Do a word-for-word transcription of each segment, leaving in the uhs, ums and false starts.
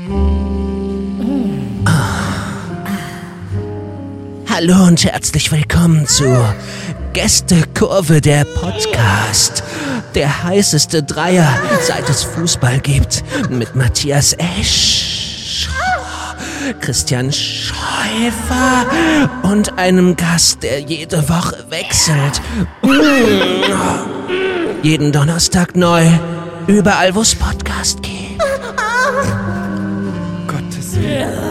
Hallo und herzlich willkommen zur Gästekurve, der Podcast. Der heißeste Dreier, seit es Fußball gibt. Mit Matthias Esch, Christian Schäufer und einem Gast, der jede Woche wechselt. Jeden Donnerstag neu. Überall, wo es Podcast gibt. Gottes Willen.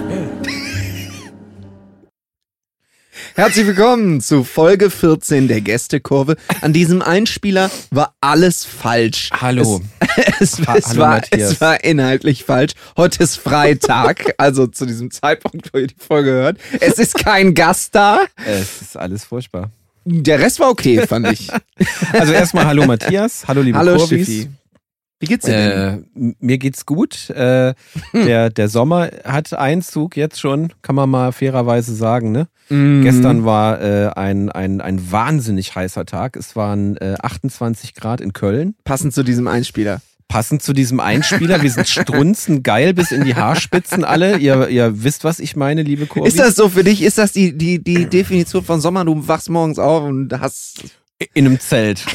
Herzlich willkommen zu Folge vierzehn der Gästekurve. An diesem Einspieler war alles falsch. Hallo. Es, es, ha- es, Hallo war, Matthias. es war inhaltlich falsch. Heute ist Freitag, also zu diesem Zeitpunkt, wo ihr die Folge hört. Es ist kein Gast da. Es ist alles furchtbar. Der Rest war okay, fand ich. Also erstmal hallo Matthias, hallo liebe Hallo Kurvis. Schiffi. Wie geht's dir denn? Äh, m- mir geht's gut. Äh, der, der Sommer hat Einzug jetzt schon, kann man mal fairerweise sagen. Ne? Mhm. Gestern war äh, ein, ein, ein wahnsinnig heißer Tag. Es waren äh, achtundzwanzig Grad in Köln. Passend zu diesem Einspieler. Passend zu diesem Einspieler, wir sind strunzengeil bis in die Haarspitzen alle. Ihr, ihr wisst, was ich meine, liebe Kurvis. Ist das so für dich? Ist das die, die, die Definition von Sommer? Du wachst morgens auf und hast... In einem Zelt.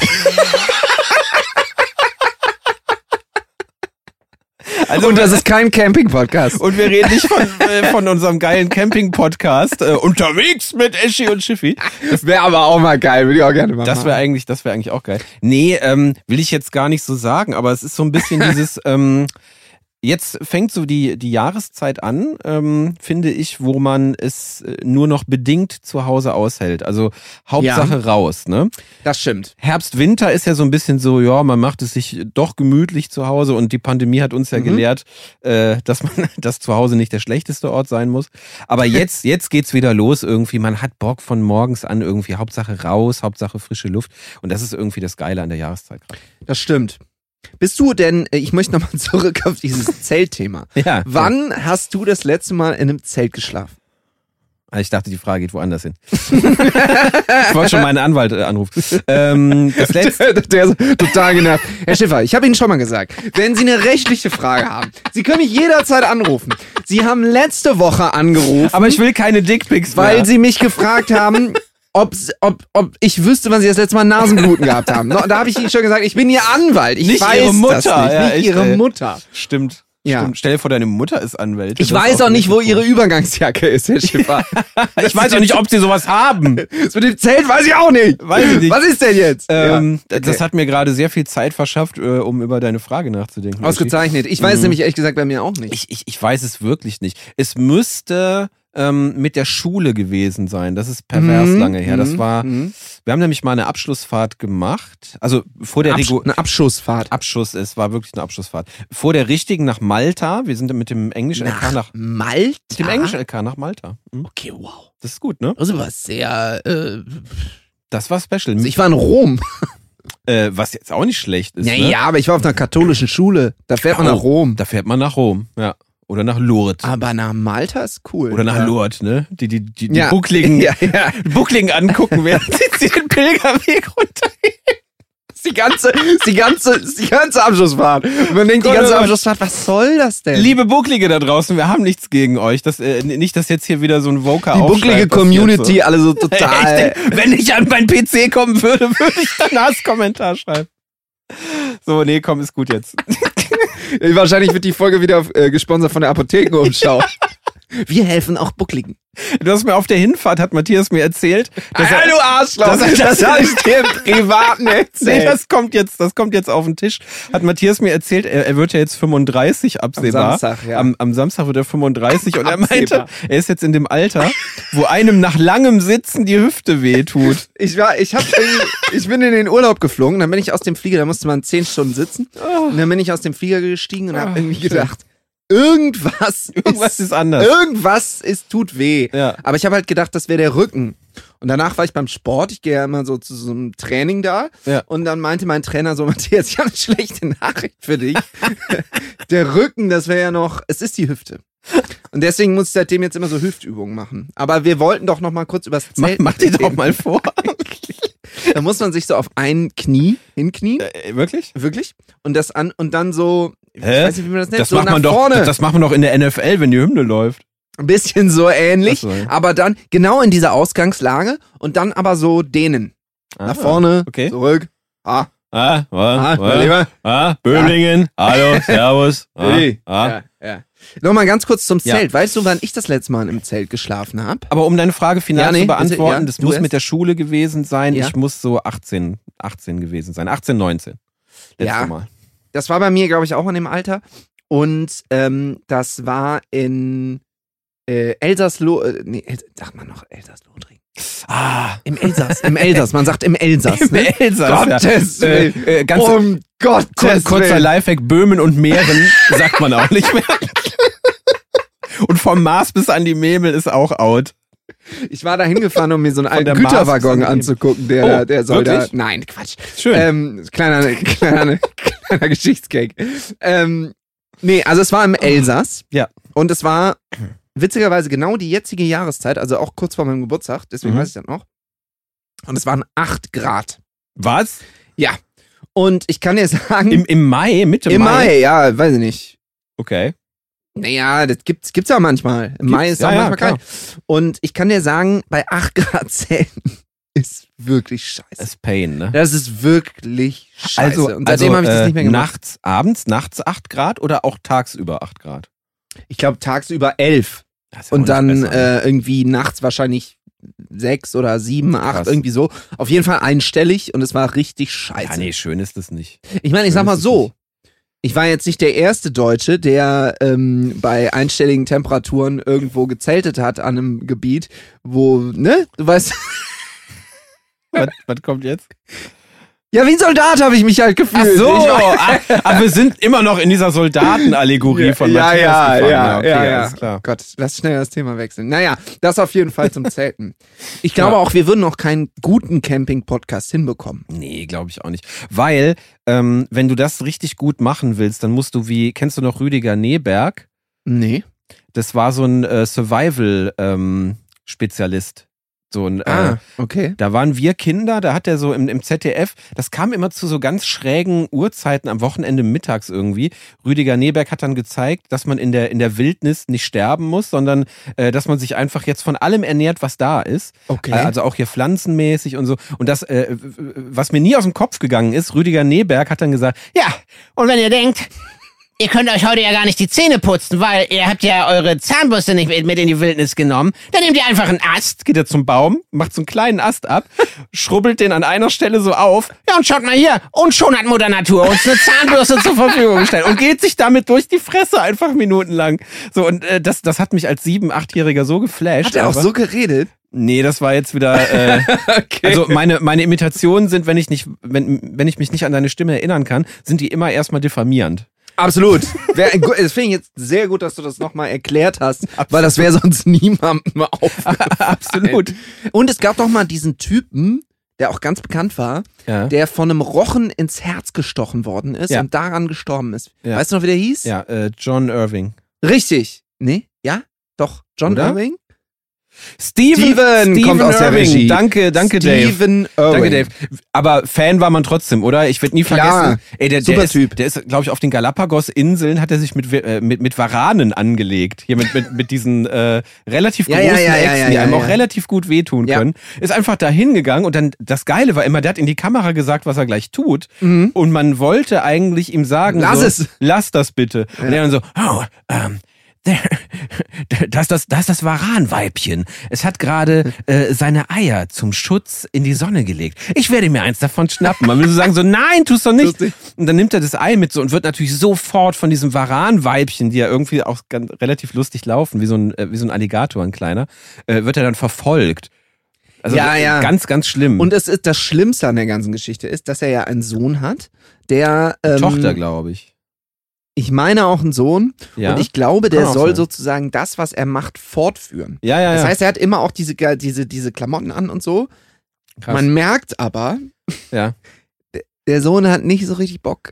Also, Und das ist kein Camping-Podcast. Und wir reden nicht von, äh, von unserem geilen Camping-Podcast äh, unterwegs mit Eschi und Schiffi. Das wäre aber auch mal geil, würde ich auch gerne mal Das machen. wäre eigentlich, das wäre eigentlich auch geil. Nee, ähm, will ich jetzt gar nicht so sagen, aber es ist so ein bisschen dieses, ähm, jetzt fängt so die, die Jahreszeit an, ähm, finde ich, wo man es äh, nur noch bedingt zu Hause aushält. Also Hauptsache Ja. raus, ne? Das stimmt. Herbst, Winter ist ja so ein bisschen so, ja, man macht es sich doch gemütlich zu Hause und die Pandemie hat uns ja Mhm. gelehrt, äh, dass man, dass zu Hause nicht der schlechteste Ort sein muss. Aber jetzt, jetzt geht's wieder los irgendwie. Man hat Bock von morgens an irgendwie. Hauptsache raus, Hauptsache frische Luft. Und das ist irgendwie das Geile an der Jahreszeit gerade. Das stimmt. Bist du denn, äh, ich möchte nochmal zurück auf dieses Zeltthema. Ja. Wann hast du das letzte Mal in einem Zelt geschlafen? Ah, Ich dachte, die Frage geht woanders hin. Ich wollte schon meinen Anwalt äh, anrufen. Ähm, das letzte, Der ist total genervt. Herr Schiffer, ich habe Ihnen schon mal gesagt, wenn Sie eine rechtliche Frage haben, Sie können mich jederzeit anrufen. Sie haben letzte Woche angerufen, aber ich will keine Dickpics mehr. weil Sie mich gefragt haben, ob, ob, ob ich wüsste, wann Sie das letzte Mal Nasenbluten gehabt haben. No, da habe ich Ihnen schon gesagt, ich bin Ihr Anwalt. Ich Nicht weiß Ihre Mutter. das nicht, Ja, nicht echt, Ihre ey. Mutter. Stimmt. Ja. Stimmt. Stell dir vor, deine Mutter ist Anwältin. Ich Das ist weiß auch nicht, wo richtig Ihre cool. Übergangsjacke ist, Herr Schiffer. Ich weiß auch nicht, ob sie sowas haben. Das mit dem Zelt weiß ich auch nicht. Weiß ich nicht. Was ist denn jetzt? Ähm, Ja, okay. Das hat mir gerade sehr viel Zeit verschafft, äh, um über deine Frage nachzudenken. Ausgezeichnet. Ich weiß Mhm. nämlich ehrlich gesagt bei mir auch nicht. Ich, ich, ich weiß es wirklich nicht. Es müsste ähm, mit der Schule gewesen sein. Das ist pervers Mhm, lange her. Das mhm, war, mhm. wir haben nämlich mal eine Abschlussfahrt gemacht. Also vor der Absch Regu eine Abschussfahrt. Abschuss, es war wirklich eine Abschlussfahrt. Vor der richtigen nach Malta. Wir sind mit dem englischen L K nach, Malta? mit dem englischen L K nach Malta. Mhm. Okay, wow. Das ist gut, ne? Also was sehr, äh, Das war special. also ich war in Rom. Äh, was jetzt auch nicht schlecht ist. Naja, ne? aber ich war auf einer katholischen Schule. Da fährt man Oh, nach Rom. Da fährt man nach Rom, ja. Oder nach Lourdes. Aber nach Malta ist cool. Oder nach ja. Lourdes, ne? Die, die, die, die Ja. Buckligen, Ja, ja. Buckligen angucken, während sie den Pilgerweg runtergehen. Das ist die ganze, das ist die ganze, das ist die ganze Abschlussfahrt. Und man denkt, die Gott, ganze oh Gott. Abschlussfahrt, was soll das denn? Liebe Bucklige da draußen, wir haben nichts gegen euch. Das, äh, nicht, dass jetzt hier wieder so ein Voker die bucklige Community, alle so So. total. Ich denk, wenn ich an meinen P C kommen würde, würde ich dann einen Hasskommentar schreiben. So, nee, komm, ist gut jetzt. Wahrscheinlich wird die Folge wieder äh, gesponsert von der Apothekenumschau. Wir helfen auch Buckligen. Du hast mir auf der Hinfahrt, hat Matthias mir erzählt, dass er, du Arschloch! das- Das, das- habe ich dir im Privaten Nee, erzählt. das kommt jetzt, das kommt jetzt auf den Tisch. Hat Matthias mir erzählt, er, er wird ja jetzt fünfunddreißig absehbar. Am Samstag, ja. Am, am Samstag wird er fünfunddreißig und er Absehbar. meinte, er ist jetzt in dem Alter, wo einem nach langem Sitzen die Hüfte wehtut. Ich war, ich hab, irgendwie- ich bin in den Urlaub geflogen, dann bin ich aus dem Flieger, da musste man zehn Stunden sitzen. Und dann bin ich aus dem Flieger gestiegen und Oh, habe irgendwie schön. gedacht, irgendwas, Irgendwas ist anders. Irgendwas ist, tut weh. Ja. Aber ich habe halt gedacht, das wäre der Rücken. Und danach war ich beim Sport, ich gehe ja immer so zu so einem Training da. Ja. Und dann meinte mein Trainer so, Matthias, ich habe eine schlechte Nachricht für dich. Der Rücken, das wäre ja noch, es ist die Hüfte. Und deswegen muss ich seitdem jetzt immer so Hüftübungen machen. Aber wir wollten doch noch mal kurz über das Mach, Zelt mach die doch reden. mal vor. Da muss man sich so auf ein Knie hinknien. Äh, wirklich? Wirklich? Und das an und dann so, ich Hä? weiß nicht, wie man das nennt, Das so macht nach man doch, vorne. das, das macht man doch in der N F L, wenn die Hymne läuft. Ein bisschen so ähnlich, Ach so, ja. aber dann genau in dieser Ausgangslage und dann aber so dehnen. Ah, Nach vorne, okay. zurück. Ah, Ah, ah, ah, mein Lieber. ah, Böblingen, hallo, servus. Ah, Hey. ah. Ja, ja. Nochmal ganz kurz zum Ja. Zelt. Weißt du, wann ich das letzte Mal im Zelt geschlafen habe? Aber um deine Frage final Ja, nee, zu beantworten, bitte, ja, das du muss erst. mit der Schule gewesen sein. Ja. Ich muss so achtzehn, achtzehn gewesen sein. achtzehn, neunzehn. Letztes Ja. Mal. Das war bei mir, glaube ich, auch in dem Alter. Und ähm, das war in äh, Elsass-Lo... Äh, nee, El sagt man noch Elsass-Lothringen? Ah, Im Elsass, im Elsass. Man sagt im Elsass. im Ne? Elsass. Gottes ja. äh, Willen. äh, ganz Um Gottes kur kurzer Willen. Lifehack, Böhmen und Mähren sagt man auch nicht mehr. Und vom Mars bis an die Memel ist auch out. Ich war da hingefahren, um mir so einen alten der Mars Güterwaggon bis an die- anzugucken. Der, Oh, der soll wirklich? da... Nein, Quatsch. Schön. Ähm, kleiner, kleiner, kleiner Geschichtscake. Ähm, nee, also es war im Elsass. Ja. Und es war witzigerweise genau die jetzige Jahreszeit, also auch kurz vor meinem Geburtstag, deswegen Mhm. weiß ich das noch. Und es waren acht Grad. Was? Ja. Und ich kann dir sagen, Im, im Mai, Mitte im Mai? Mai, ja, weiß ich nicht. Okay. Naja, das gibt's, gibt's ja manchmal. Im Mai ist es Ja, auch ja, manchmal klar. kalt. Und ich kann dir sagen, bei acht Grad Zelten ist wirklich scheiße. Das ist Pain, ne? Das ist wirklich scheiße. Also, und seitdem also, habe ich das äh, nicht mehr gemacht. Nachts, abends, nachts acht Grad oder auch tagsüber acht Grad? Ich glaube tagsüber elf. Das ist ja auch Und nicht dann besser, ne? äh, irgendwie nachts wahrscheinlich sechs oder sieben, acht, Krass. irgendwie so. Auf jeden Fall einstellig und es war richtig scheiße. Ja, nee, schön ist das nicht. Ich meine, ich schön sag mal ist es so, nicht. ich war jetzt nicht der erste Deutsche, der ähm, bei einstelligen Temperaturen irgendwo gezeltet hat an einem Gebiet, wo, ne, du weißt, Was, was kommt jetzt? ja, wie ein Soldat habe ich mich halt gefühlt. Ach so, Ich war- ah, aber wir sind immer noch in dieser Soldatenallegorie von ja, Matthias ja, gefangen. ja, okay, ja, ja. alles klar. Gott, lass schnell das Thema wechseln. Naja, das auf jeden Fall zum Zelten. Ich glaube Ja. auch, wir würden noch keinen guten Camping-Podcast hinbekommen. Nee, glaube ich auch nicht. Weil, ähm, wenn du das richtig gut machen willst, dann musst du wie, kennst du noch Rüdiger Neberg? Nee. Das war so ein äh, Survival-Spezialist. so ein, äh, Ah, okay. Da waren wir Kinder, da hat er so im, im Z D F, das kam immer zu so ganz schrägen Uhrzeiten am Wochenende mittags irgendwie. Rüdiger Neberg hat dann gezeigt, dass man in der, in der Wildnis nicht sterben muss, sondern äh, dass man sich einfach jetzt von allem ernährt, was da ist. Okay. Äh, also auch hier pflanzenmäßig und so. Und das, äh, was mir nie aus dem Kopf gegangen ist, Rüdiger Neberg hat dann gesagt, Ja, und wenn ihr denkt, ihr könnt euch heute ja gar nicht die Zähne putzen, weil ihr habt ja eure Zahnbürste nicht mit mit in die Wildnis genommen, dann nehmt ihr einfach einen Ast. geht er zum Baum, macht so einen kleinen Ast ab, schrubbelt den an einer Stelle so auf, Ja, und schaut mal hier. Und schon hat Mutter Natur uns eine Zahnbürste zur Verfügung gestellt und geht sich damit durch die Fresse einfach minutenlang. So, und äh, das, das hat mich als sieben-, achtjähriger so geflasht. Hat er auch aber- so geredet? Nee, das war jetzt wieder. Äh, Okay. Also meine meine Imitationen sind, wenn ich nicht, wenn wenn ich mich nicht an deine Stimme erinnern kann, sind die immer erstmal diffamierend. Absolut. Wär, gu- das finde ich jetzt sehr gut, dass du das nochmal erklärt hast, weil das wäre sonst niemandem aufgefallen. Absolut. Und es gab doch mal diesen Typen, der auch ganz bekannt war, Ja. der von einem Rochen ins Herz gestochen worden ist Ja. und daran gestorben ist. Ja. Weißt du noch, wie der hieß? Ja, äh, John Irving. Richtig. Nee? Ja? Doch. John Oder? Irving? Steven, Steven kommt aus der Regie. Danke, danke Dave. Steven Irving. Danke, Dave. Aber Fan war man trotzdem, oder? Ich werde nie Klar. vergessen. Ey, der, Super der ist, Typ. Der ist, glaube ich, auf den Galapagos-Inseln hat er sich mit, äh, mit, mit Varanen angelegt. Hier mit, mit, mit diesen äh, relativ Ja, großen ja, ja, ja, Echsen, ja, die ja, einem auch ja. relativ gut wehtun Ja. können. Ist einfach da hingegangen und dann, das Geile war immer, der hat in die Kamera gesagt, was er gleich tut. Mhm. Und man wollte eigentlich ihm sagen, Lass so, es. lass das bitte. Ja. Und er dann so, oh, ähm, das, das, das ist das Varanweibchen. Es hat gerade äh, seine Eier zum Schutz in die Sonne gelegt. Ich werde mir eins davon schnappen. Man will so sagen, so nein, tust doch nicht. Lustig. Und dann nimmt er das Ei mit so und wird natürlich sofort von diesem Varanweibchen, die ja irgendwie auch ganz, relativ lustig laufen, wie so ein, äh, wie so ein Alligator, ein kleiner, äh, wird er dann verfolgt. Also Ja, ja. ganz, ganz schlimm. Und es ist das Schlimmste an der ganzen Geschichte ist, dass er ja einen Sohn hat, der ähm, Tochter, glaube ich. ich meine auch einen Sohn Ja. und ich glaube, der Kann auch soll sein. sozusagen das, was er macht, fortführen. Ja, ja, ja. Das heißt, er hat immer auch diese ge- diese diese Klamotten an und so. Krass. Man merkt aber, ja. der Sohn hat nicht so richtig Bock.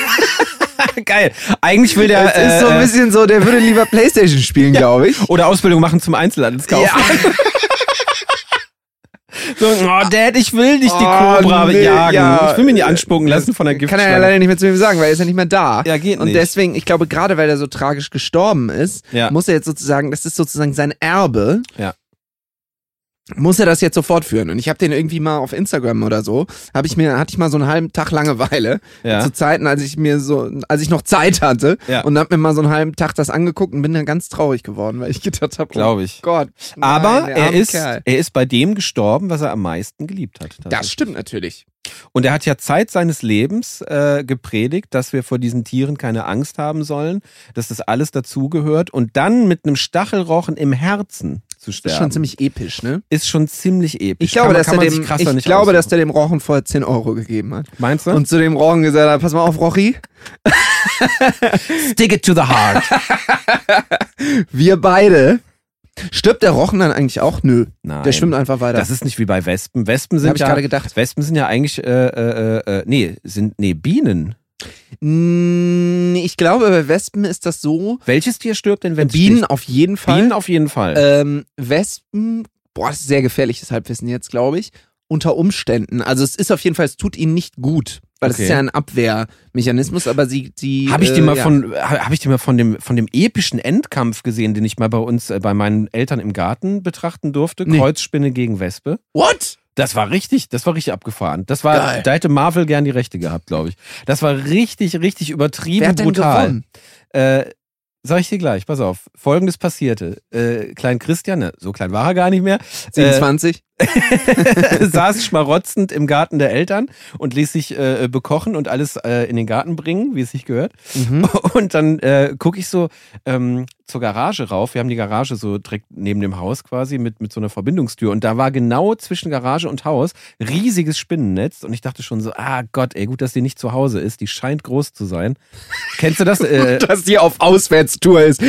Geil. Eigentlich will der Es ist so ein äh, bisschen so, der würde lieber PlayStation spielen, glaube ich. oder Ausbildung machen zum Einzelhandelskaufmann. Ja. So, oh, Dad, ich will nicht die Oh, Cobra nee, jagen. ja. Ich will mir nicht anspucken lassen von der Kann Giftschlange. er ja leider nicht mehr zu mir sagen, weil er ist ja nicht mehr da. Ja, geht Und nicht. deswegen, ich glaube, gerade weil er so tragisch gestorben ist, Ja. muss er jetzt sozusagen, das ist sozusagen sein Erbe, Ja. muss er das jetzt so fortführen. Und ich habe den irgendwie mal auf Instagram oder so, habe ich mir, hatte ich mal so einen halben Tag Langeweile, Ja. zu Zeiten, als ich mir so, als ich noch Zeit hatte, Ja. und habe mir mal so einen halben Tag das angeguckt und bin dann ganz traurig geworden, weil ich gedacht habe, oh Glaube ich. Gott. Aber nein, der er arme ist, Kerl. er ist bei dem gestorben, was er am meisten geliebt hat. Das stimmt natürlich. Und er hat ja Zeit seines Lebens äh, gepredigt, dass wir vor diesen Tieren keine Angst haben sollen, dass das alles dazugehört. Und dann mit einem Stachelrochen im Herzen zu sterben, Das ist schon ziemlich episch, ne? ist schon ziemlich episch. Ich glaube, kann man, dass, kann er man dem, sich krasser ich nicht glaube dass aussuchen. der dem Rochen vorher zehn Euro gegeben hat. Meinst du? Und zu dem Rochen gesagt hat, pass mal auf, Rochi, Stick it to the heart. wir beide. Stirbt der Rochen dann eigentlich auch? Nö. Nein. Der schwimmt einfach weiter. Das ist nicht wie bei Wespen. Wespen Hab sind ich ja, gerade gedacht. Wespen sind ja eigentlich, äh, äh, äh, nee, sind, nee, Bienen. Mm, Ich glaube, bei Wespen ist das so. Welches Tier stirbt denn, wenn es Bienen sticht? auf jeden Fall. Bienen auf jeden Fall. Ähm, Wespen, boah, das ist sehr gefährliches Halbwissen jetzt, glaube ich. Unter Umständen. Also es ist auf jeden Fall, es tut ihnen nicht gut. Weil das Okay. ist ja ein Abwehrmechanismus, aber sie, sie Habe ich äh, dir mal ja. von, habe ich dir mal von dem, von dem epischen Endkampf gesehen, den ich mal bei uns, äh, bei meinen Eltern im Garten betrachten durfte? Nee. Kreuzspinne gegen Wespe. What? Das war richtig, das war richtig abgefahren. Das war, Geil. da hätte Marvel gern die Rechte gehabt, glaube ich. Das war richtig, richtig übertrieben Wer hat denn brutal. gewonnen? Äh, sag ich dir gleich, pass auf. Folgendes passierte. Äh, Klein Christian, ne, so klein war er gar nicht mehr, siebenundzwanzig? äh, saß schmarotzend im Garten der Eltern und ließ sich äh, bekochen und alles äh, in den Garten bringen, wie es sich gehört. Mhm. Und dann äh, gucke ich so ähm, zur Garage rauf. Wir haben die Garage so direkt neben dem Haus quasi mit, mit so einer Verbindungstür. Und da war genau zwischen Garage und Haus riesiges Spinnennetz. Und ich dachte schon so, ah Gott, ey, gut, dass die nicht zu Hause ist. Die scheint groß zu sein. Kennst du das? Äh, Dass die auf Auswärtstour ist.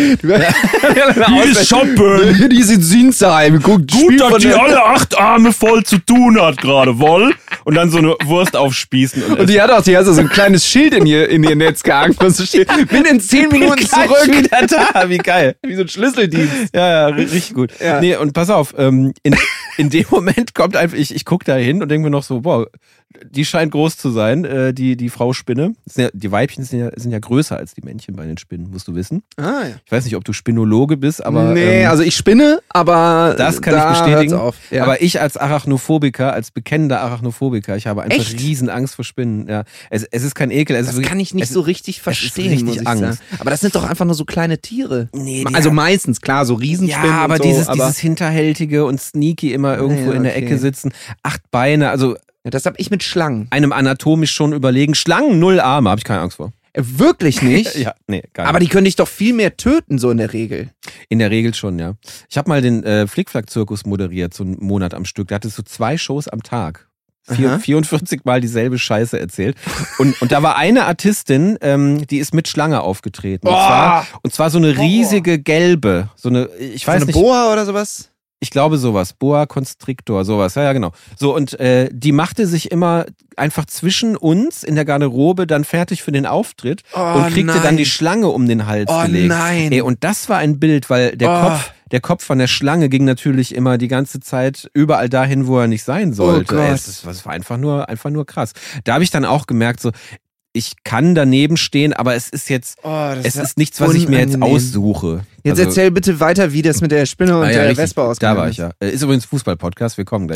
Die ist shoppen. Die ist in Sinsheim. Guckt, Gut, spielt dass von die der- alle acht Arme voll zu tun hat gerade, woll? und dann so eine Wurst aufspießen. Und, Und die hat auch, die hat so ein kleines Schild in ihr, in ihr Netz gehangen, wo so steht, bin in zehn Minuten Gleich zurück. wieder da, wie geil. Wie so ein Schlüsseldienst. Ja, ja, ri- richtig gut. Ja. Nee, und pass auf, ähm, in, in dem Moment kommt einfach, ich, ich guck da hin und denke mir noch so, boah, die scheint groß zu sein, äh, die, die Frau Spinne. Das sind ja, die Weibchen sind ja, sind ja größer als die Männchen bei den Spinnen, musst du wissen. Ah, ja. Ich weiß nicht, ob du Spinologe bist, aber nee, ähm, also ich spinne, aber das kann da ich bestätigen. hört's auf. Ja. Aber ich als Arachnophobiker, als bekennender Arachnophobiker, ich habe einfach Echt? riesen Angst vor Spinnen. Ja, es, es ist kein Ekel. Es das ist wirklich, kann ich nicht es, so richtig ist verstehen, richtig muss ich Angst. sagen. Aber das sind doch einfach nur so kleine Tiere. Nee, die also haben- meistens, klar, so Riesenspinnen Ja, aber und so, dieses, aber dieses Hinterhältige und sneaky immer irgendwo ja, in der okay. Ecke sitzen. Acht Beine, also ja, das hab ich mit Schlangen. einem anatomisch schon überlegen. Schlangen, null Arme, habe ich keine Angst vor. Äh, Wirklich nicht? Ja, nee, gar nicht. Aber die können dich doch viel mehr töten, so in der Regel. In der Regel schon, ja. Ich habe mal den äh, Flickflack-Zirkus moderiert, so einen Monat am Stück. Da hatte so zwei Shows am Tag. Vier, Aha. vierundvierzig Mal dieselbe Scheiße erzählt. Und, und da war eine Artistin, ähm, die ist mit Schlange aufgetreten. Und, Oh. zwar, und zwar so eine riesige gelbe. So eine, ich weiß so eine nicht. Boa oder sowas? Ich glaube sowas, Boa Constrictor, sowas, ja, ja, genau. So, und äh, die machte sich immer einfach zwischen uns in der Garderobe dann fertig für den Auftritt Oh, und kriegte nein. dann die Schlange um den Hals Oh gelegt. nein. Ey, und das war ein Bild, weil der Oh. Kopf, der Kopf von der Schlange ging natürlich immer die ganze Zeit überall dahin, wo er nicht sein sollte. Oh Gott. Ey, es, ist- es war einfach nur, einfach nur krass. Da habe ich dann auch gemerkt, so, ich kann daneben stehen, aber es ist jetzt, Oh, das es ja ist nichts, was ich mir jetzt unangenehm. aussuche. Jetzt Also- erzähl bitte weiter, wie das mit der Spinne und Ah, ja, der richtig. Wespe Da ausgegangen war ist. ich ja. Äh, Ist übrigens Fußball-Podcast, wir kommen gleich.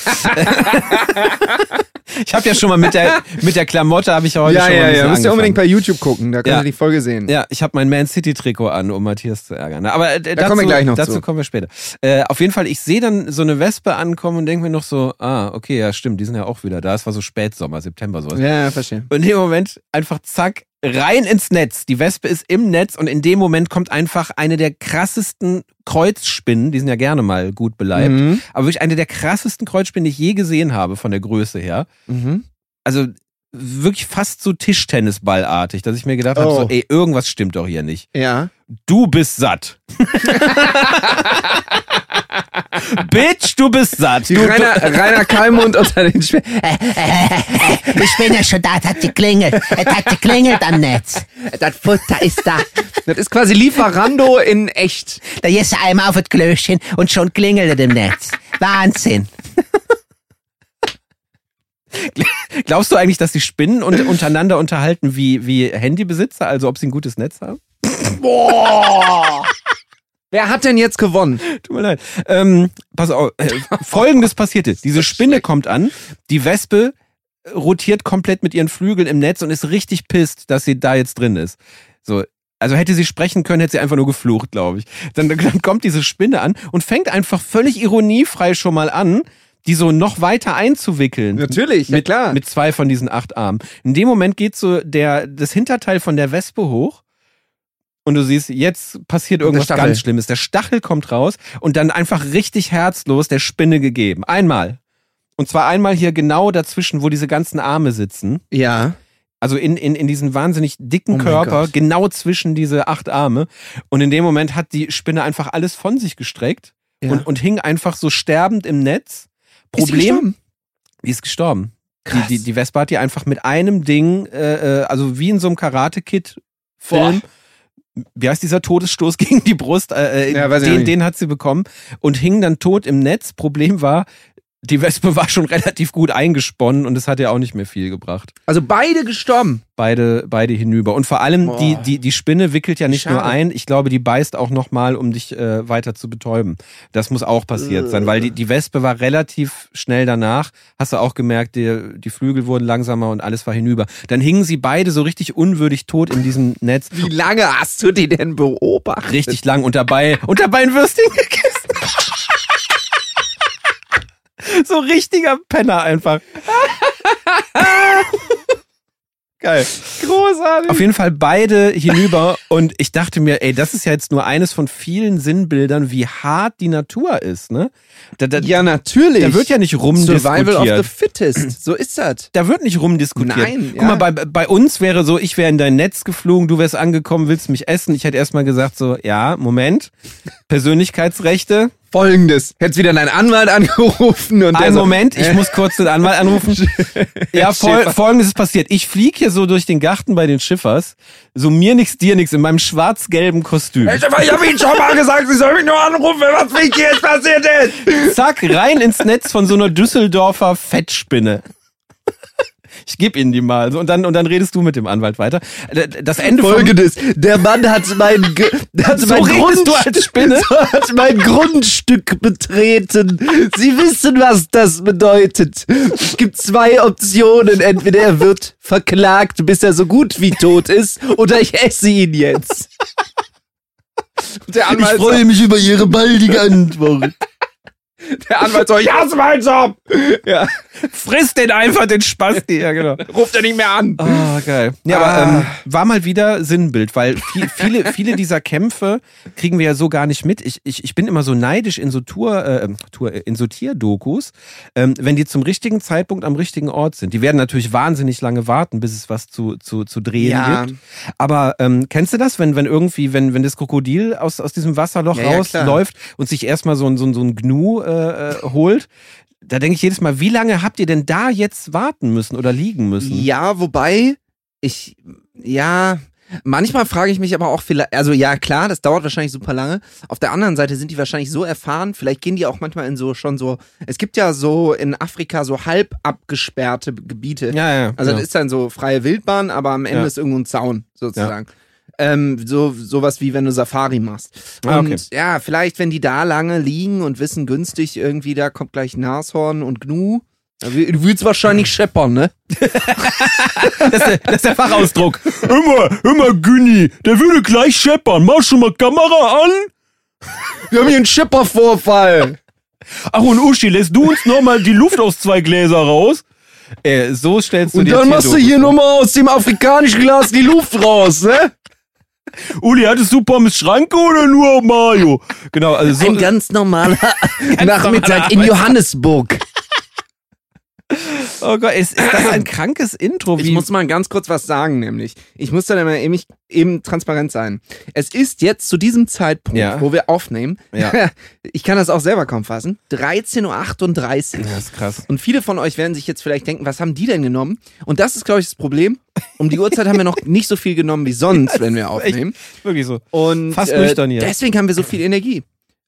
Ich habe ja schon mal mit der, mit der Klamotte, habe ich ja heute Ja, schon mal ja, ein bisschen ja. Müsst ihr unbedingt angefangen. bei YouTube gucken, da könnt Ja. ihr die Folge sehen. Ja, ich habe mein Man City Trikot an, um Matthias zu ärgern. Aber äh, dazu, kommen wir gleich noch dazu zu. kommen wir später. Äh, auf jeden Fall, ich sehe dann so eine Wespe ankommen und denke mir noch so, ah, okay, ja stimmt, die sind ja auch wieder da. Es war so Spätsommer, September sowas. Ja, ja, verstehe. Und in dem Moment einfach zack, rein ins Netz. Die Wespe ist im Netz und in dem Moment kommt einfach eine der krassesten Kreuzspinnen, die sind ja gerne mal gut beleibt, Mhm. aber wirklich eine der krassesten Kreuzspinnen, die ich je gesehen habe von der Größe her. Mhm. Also wirklich fast so Tischtennisballartig, dass ich mir gedacht habe, Oh. so, ey, irgendwas stimmt doch hier nicht. Ja. Du bist satt. Bitch, du bist satt. Die Du, Rainer, Rainer Kallmund unter den Spinnen. Ich bin ja schon da, es hat geklingelt. Es hat geklingelt am Netz. Das Futter ist da. Das ist quasi Lieferando in echt. Da gehst du einmal auf das Klößchen und schon klingelt es im Netz. Wahnsinn. Glaubst du eigentlich, dass die Spinnen und untereinander unterhalten wie, wie Handybesitzer, also ob sie ein gutes Netz haben? Boah! Wer hat denn jetzt gewonnen? Tut mir leid. Ähm, pass auf, äh, Folgendes passierte. Diese Spinne kommt an, die Wespe rotiert komplett mit ihren Flügeln im Netz und ist richtig pisst, dass sie da jetzt drin ist. So, also hätte sie sprechen können, hätte sie einfach nur geflucht, glaube ich. Dann, dann kommt diese Spinne an und fängt einfach völlig ironiefrei schon mal an, die so noch weiter einzuwickeln. Natürlich, ja mit, klar. Mit zwei von diesen acht Armen. In dem Moment geht so der, das Hinterteil von der Wespe hoch und du siehst, jetzt passiert irgendwas ganz Schlimmes. Der Stachel kommt raus und dann einfach richtig herzlos der Spinne gegeben. Einmal. Und zwar einmal hier genau dazwischen, wo diese ganzen Arme sitzen. Ja. Also in, in, in diesen wahnsinnig dicken Oh mein Körper, Gott. genau zwischen diese acht Arme. Und in dem Moment hat die Spinne einfach alles von sich gestreckt Ja. und, und hing einfach so sterbend im Netz. Ist sie Problem, gestorben? die ist gestorben. Die, Krass. die, die Wespe hat die einfach mit einem Ding, äh, äh, also wie in so einem Karate-Kid-Film, wie heißt dieser Todesstoß gegen die Brust, äh, Ja, weiß ich den, nicht. den hat sie bekommen und hing dann tot im Netz. Problem war, die Wespe war schon relativ gut eingesponnen und es hat ja auch nicht mehr viel gebracht. Also beide gestorben. Beide, beide hinüber. Und vor allem, Boah. die, die, die Spinne wickelt ja nicht Schade. nur ein, ich glaube, die beißt auch nochmal, um dich äh, weiter zu betäuben. Das muss auch passiert sein, weil die, die Wespe war relativ schnell danach, hast du auch gemerkt, die, die Flügel wurden langsamer und alles war hinüber. Dann hingen sie beide so richtig unwürdig tot in diesem Netz. Wie lange hast du die denn beobachtet? Richtig lang und dabei, und dabei ein Würstchen gegessen. So richtiger Penner einfach. Geil. Großartig. Auf jeden Fall beide hinüber und ich dachte mir, ey, das ist ja jetzt nur eines von vielen Sinnbildern, wie hart die Natur ist, ne? Da, da, Ja, natürlich. da wird ja nicht rumdiskutiert. Survival of the fittest. So ist das. Da wird nicht rumdiskutiert. Nein, Guck ja. mal, bei, bei uns wäre so, ich wäre in dein Netz geflogen, du wärst angekommen, willst mich essen. Ich hätte erstmal gesagt so, ja, Moment, Persönlichkeitsrechte. Folgendes. Hättest wieder deinen Anwalt angerufen und der Einen so, Moment, ich äh, muss kurz den Anwalt anrufen. Ja, fol Schiffer. folgendes ist passiert. Ich fliege hier so durch den Garten bei den Schiffers, so mir nix, dir nix, in meinem schwarz-gelben Kostüm. Ich hab Ihnen schon mal gesagt, Sie sollen mich nur anrufen, was hier jetzt passiert ist. Zack, rein ins Netz von so einer Düsseldorfer Fettspinne. Ich geb Ihnen die mal. So, und dann, und dann redest du mit dem Anwalt weiter. Das Ende vom... Folgendes. Der Mann hat mein, Ge- hat So mein redest du als Spinne? So hat mein Grundstück betreten. Sie wissen, was das bedeutet. Es gibt zwei Optionen. Entweder er wird verklagt, bis er so gut wie tot ist, oder ich esse ihn jetzt. Der Anwalt, so, mich über Ihre baldige Antwort. der Anwalt so, ich hasse meinen Job. Ja, Friss den einfach, den Spasti. Ja, genau. ruft er nicht mehr an. Ah, geil. Ja, Ah. aber ähm, war mal wieder Sinnbild, weil viel, viele, viele dieser Kämpfe kriegen wir ja so gar nicht mit. Ich, ich, ich bin immer so neidisch in so Tour, äh, Tour in so Tierdokus, ähm, wenn die zum richtigen Zeitpunkt am richtigen Ort sind. Die werden natürlich wahnsinnig lange warten, bis es was zu, zu, zu drehen Ja. gibt. Aber ähm, kennst du das, wenn, wenn irgendwie, wenn, wenn das Krokodil aus, aus diesem Wasserloch Ja, ja, klar. rausläuft und sich erstmal so ein, so ein, so ein Gnu äh, äh, holt? Da denke ich jedes Mal, wie lange habt ihr denn da jetzt warten müssen oder liegen müssen? Ja, wobei ich, ja, manchmal frage ich mich aber auch vielleicht, also ja klar, das dauert wahrscheinlich super lange. Auf der anderen Seite sind die wahrscheinlich so erfahren, vielleicht gehen die auch manchmal in so schon so, es gibt ja so in Afrika so halb abgesperrte Gebiete. Ja, ja. Also ja. das ist dann so freie Wildbahn, aber am Ende Ja. ist irgendwo ein Zaun sozusagen. Ähm, so sowas wie wenn du Safari machst. Und Ah, okay. ja, vielleicht wenn die da lange liegen und wissen günstig irgendwie, da kommt gleich Nashorn und Gnu. Ja, Du willst wahrscheinlich scheppern, ne? Das ist der, das ist der Fachausdruck. Immer, immer Günni, der würde gleich scheppern. Mach schon mal Kamera an. Wir haben hier einen Scheppervorfall. Ach, und Uschi, lässt du uns nochmal die Luft aus zwei Gläser raus? Äh, so stellst du Und dir dann machst du Tierdokus hier vor. nochmal aus dem afrikanischen Glas die Luft raus, ne? Uli, hattest du Pommes Schranke oder nur Mayo? Genau, also so, Ein ganz normaler Nachmittag in Johannesburg. oh Gott, ist, ist das ein krankes Intro? Ich Wie, muss mal ganz kurz was sagen, nämlich. Ich muss dann mal eben, eben transparent sein. Es ist jetzt zu diesem Zeitpunkt, Ja. wo wir aufnehmen, Ja. ich kann das auch selber kaum fassen, dreizehn Uhr achtunddreißig. ja, ist krass. Und viele von euch werden sich jetzt vielleicht denken, was haben die denn genommen? Und das ist, glaube ich, das Problem. Um die Uhrzeit haben wir noch nicht so viel genommen wie sonst, wenn wir aufnehmen. Wirklich so. Und Fast äh, nüchtern hier. deswegen haben wir so viel Energie.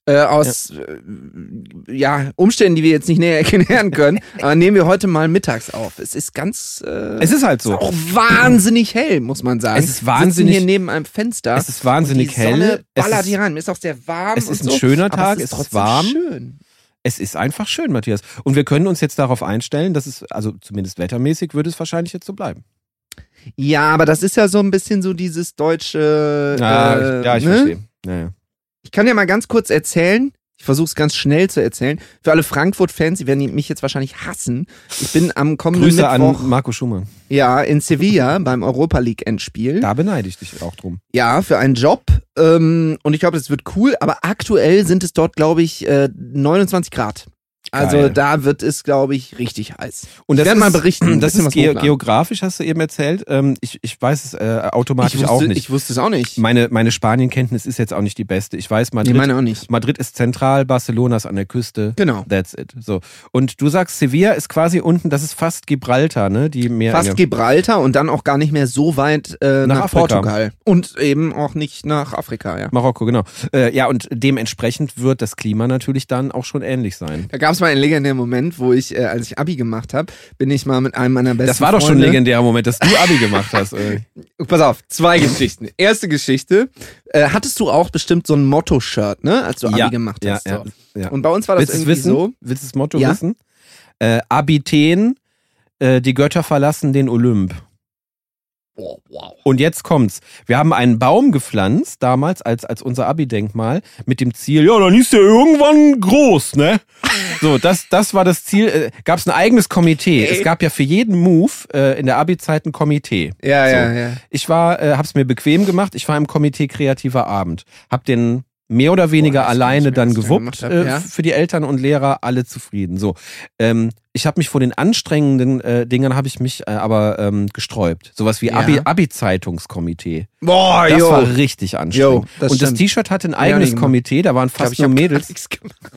Äh, aus ja. Äh, ja, Umständen, die wir jetzt nicht näher erklären können, aber nehmen wir heute mal mittags auf. Es ist ganz äh, Es ist halt so. Ist auch wahnsinnig hell, muss man sagen. Es ist wahnsinnig Sitzen hier neben einem Fenster. Es ist wahnsinnig und die Sonne hell. Es ballert ist, hier rein. Mir ist auch sehr warm. es ist und ein so, schöner aber Tag, es es ist ist trotzdem warm. schön. Es ist einfach schön, Matthias. Und wir können uns jetzt darauf einstellen, dass es, also zumindest wettermäßig, würde es wahrscheinlich jetzt so bleiben. Ja, aber das ist ja so ein bisschen so dieses deutsche. Ja, äh, ich, ja, ich ne? verstehe. Ja, ja. Ich kann ja mal ganz kurz erzählen. Ich versuche es ganz schnell zu erzählen. Für alle Frankfurt-Fans, die werden mich jetzt wahrscheinlich hassen. Ich bin am kommenden Grüße Mittwoch an Marco Schumann. ja, in Sevilla beim Europa League-Endspiel. Da beneide ich dich auch drum. Ja, für einen Job. Ähm, und ich glaube, das wird cool. Aber aktuell sind es dort, glaube ich, äh, neunundzwanzig Grad. Also Geil. da wird es, glaube ich, richtig heiß. Und ich das werde ist, mal berichten. Das bisschen ist was ge hochladen. geografisch, hast du eben erzählt. Ähm, ich, ich weiß es äh, automatisch ich wusste, auch nicht. Ich wusste es auch nicht. Meine, meine Spanienkenntnis ist jetzt auch nicht die beste. Ich weiß, Madrid, Nee, meine auch nicht. Madrid ist zentral, Barcelona ist an der Küste. Genau. That's it. So. Und du sagst, Sevilla ist quasi unten, das ist fast Gibraltar, ne? Die Meerenge. Fast Gibraltar und dann auch gar nicht mehr so weit äh, nach, Nach Afrika. Portugal. Und eben auch nicht nach Afrika, ja. Marokko, genau. Äh, ja, und dementsprechend wird das Klima natürlich dann auch schon ähnlich sein. Da gab es mal einen legendären Moment, wo ich, äh, als ich Abi gemacht habe, bin ich mal mit einem meiner besten Das war doch schon ein Freunde, legendärer Moment, dass du Abi gemacht hast. Äh. Pass auf, zwei Geschichten. Erste Geschichte, äh, hattest du auch bestimmt so ein Motto-Shirt, ne, als du Abi Ja, gemacht ja, hast. ja, so. ja. Und bei uns war das Willst du es irgendwie wissen? so. Willst du das Motto Ja. wissen? Äh, Abithen, äh, die Götter verlassen den Olymp. Oh, wow. Und jetzt kommt's. Wir haben einen Baum gepflanzt, damals als, als unser Abi-Denkmal, mit dem Ziel, Ja, dann ist der irgendwann groß, ne? so, das, das war das Ziel. Äh, gab's ein eigenes Komitee. Ey. Es gab ja für jeden Move äh, in der Abi-Zeit ein Komitee. Ja, so. ja, ja. Ich war, äh, hab's mir bequem gemacht. Ich war im Komitee Kreativer Abend. Hab den mehr oder weniger Boah, weiß alleine gar nicht dann mehr, was ich da gewuppt, gemacht hab, äh, ja. für die Eltern und Lehrer, alle zufrieden. So, ähm, ich habe mich vor den anstrengenden äh, Dingern habe ich mich äh, aber ähm, gesträubt. Sowas wie Ja. Abi, Abi-Zeitungskomitee. Boah, Das jo. war richtig anstrengend. Jo, das und das stimmt. T-Shirt hatte ein Hab ich auch eigenes nicht gemacht. Komitee, da waren Ich glaub, fast ich nur hab gar Mädels. nichts gemacht.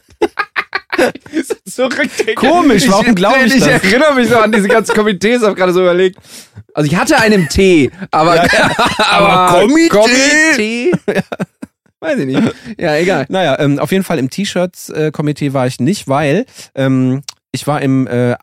so richtig. Komisch, warum glaub ich Ich das? erinnere mich so an diese ganzen Komitees, hab gerade so überlegt. Also ich hatte einen Tee, aber, aber Komitee? Komitee? Weiß ich nicht. Ja, egal. Naja, ähm, auf jeden Fall im T-Shirts-Komitee war ich nicht, weil ähm, ich war im äh,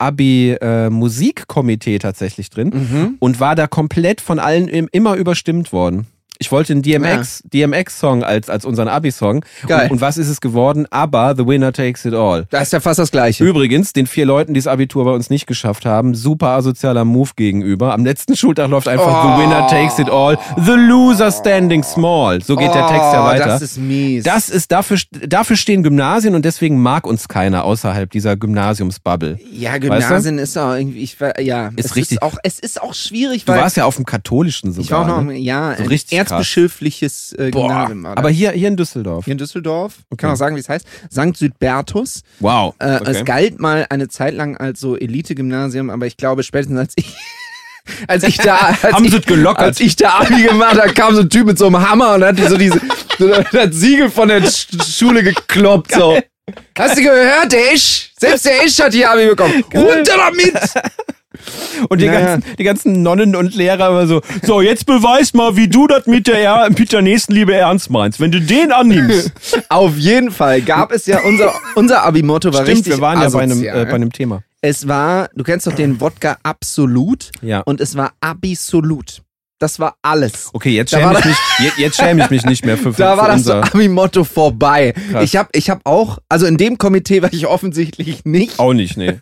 Abi-Musikkomitee tatsächlich drin Mhm. und war da komplett von allen im, immer überstimmt worden. Ich wollte einen D M X, D M X-Song als, als unseren Abi-Song. Geil. Und, und was ist es geworden? ABBA, The Winner Takes It All. Das ist ja fast das Gleiche. Übrigens, den vier Leuten, die das Abitur bei uns nicht geschafft haben, super asozialer Move gegenüber. Am letzten Schultag läuft einfach Oh. The Winner Takes It All, The Loser Standing Small. So geht der Text ja Oh, weiter. das ist mies. Das ist dafür, dafür stehen Gymnasien und deswegen mag uns keiner außerhalb dieser Gymnasiumsbubble. ja, Gymnasien ist auch irgendwie, ich war, ja, Ist es richtig. Ist auch, es ist auch schwierig, Du weil warst ja auf dem katholischen sogar. ich war auch noch, ne? ja, So ein richtig krass. erzbischöfliches äh, Boah, Gymnasium war das. aber hier, hier in Düsseldorf. Hier in Düsseldorf, ich Okay. kann auch sagen, wie es heißt, Sankt Südbertus. Wow. Äh, Okay. Es galt mal eine Zeit lang als so Elite-Gymnasium, aber ich glaube, spätestens als ich, als ich da, als Haben ich, sie es gelockert? als ich da Abi gemacht habe, kam so ein Typ mit so einem Hammer und hat so diese, so das Siegel von der Sch Schule gekloppt, so. Hast du gehört, der Isch? Selbst der Isch hat hier Abi bekommen. Runter damit! Und die, Ja, ganzen, die ganzen Nonnen und Lehrer immer so, So, jetzt beweis mal, wie du das mit der, Er- mit der Nächstenliebe ernst meinst. Wenn du den annimmst. Auf jeden Fall gab es ja unser, unser Abi-Motto war stimmt, richtig wir waren ja bei einem, asozial. äh, bei einem Thema. Es war, du kennst doch den Wodka Absolut Ja. und es war Absolut. Das war alles. Okay, jetzt Da schäme war ich, mich, jetzt, jetzt schäme ich mich nicht mehr für, für, Da war für das so unser... Abi-Motto vorbei. Krass. Ich habe ich hab auch, also in dem Komitee war ich offensichtlich nicht. Auch nicht, nee.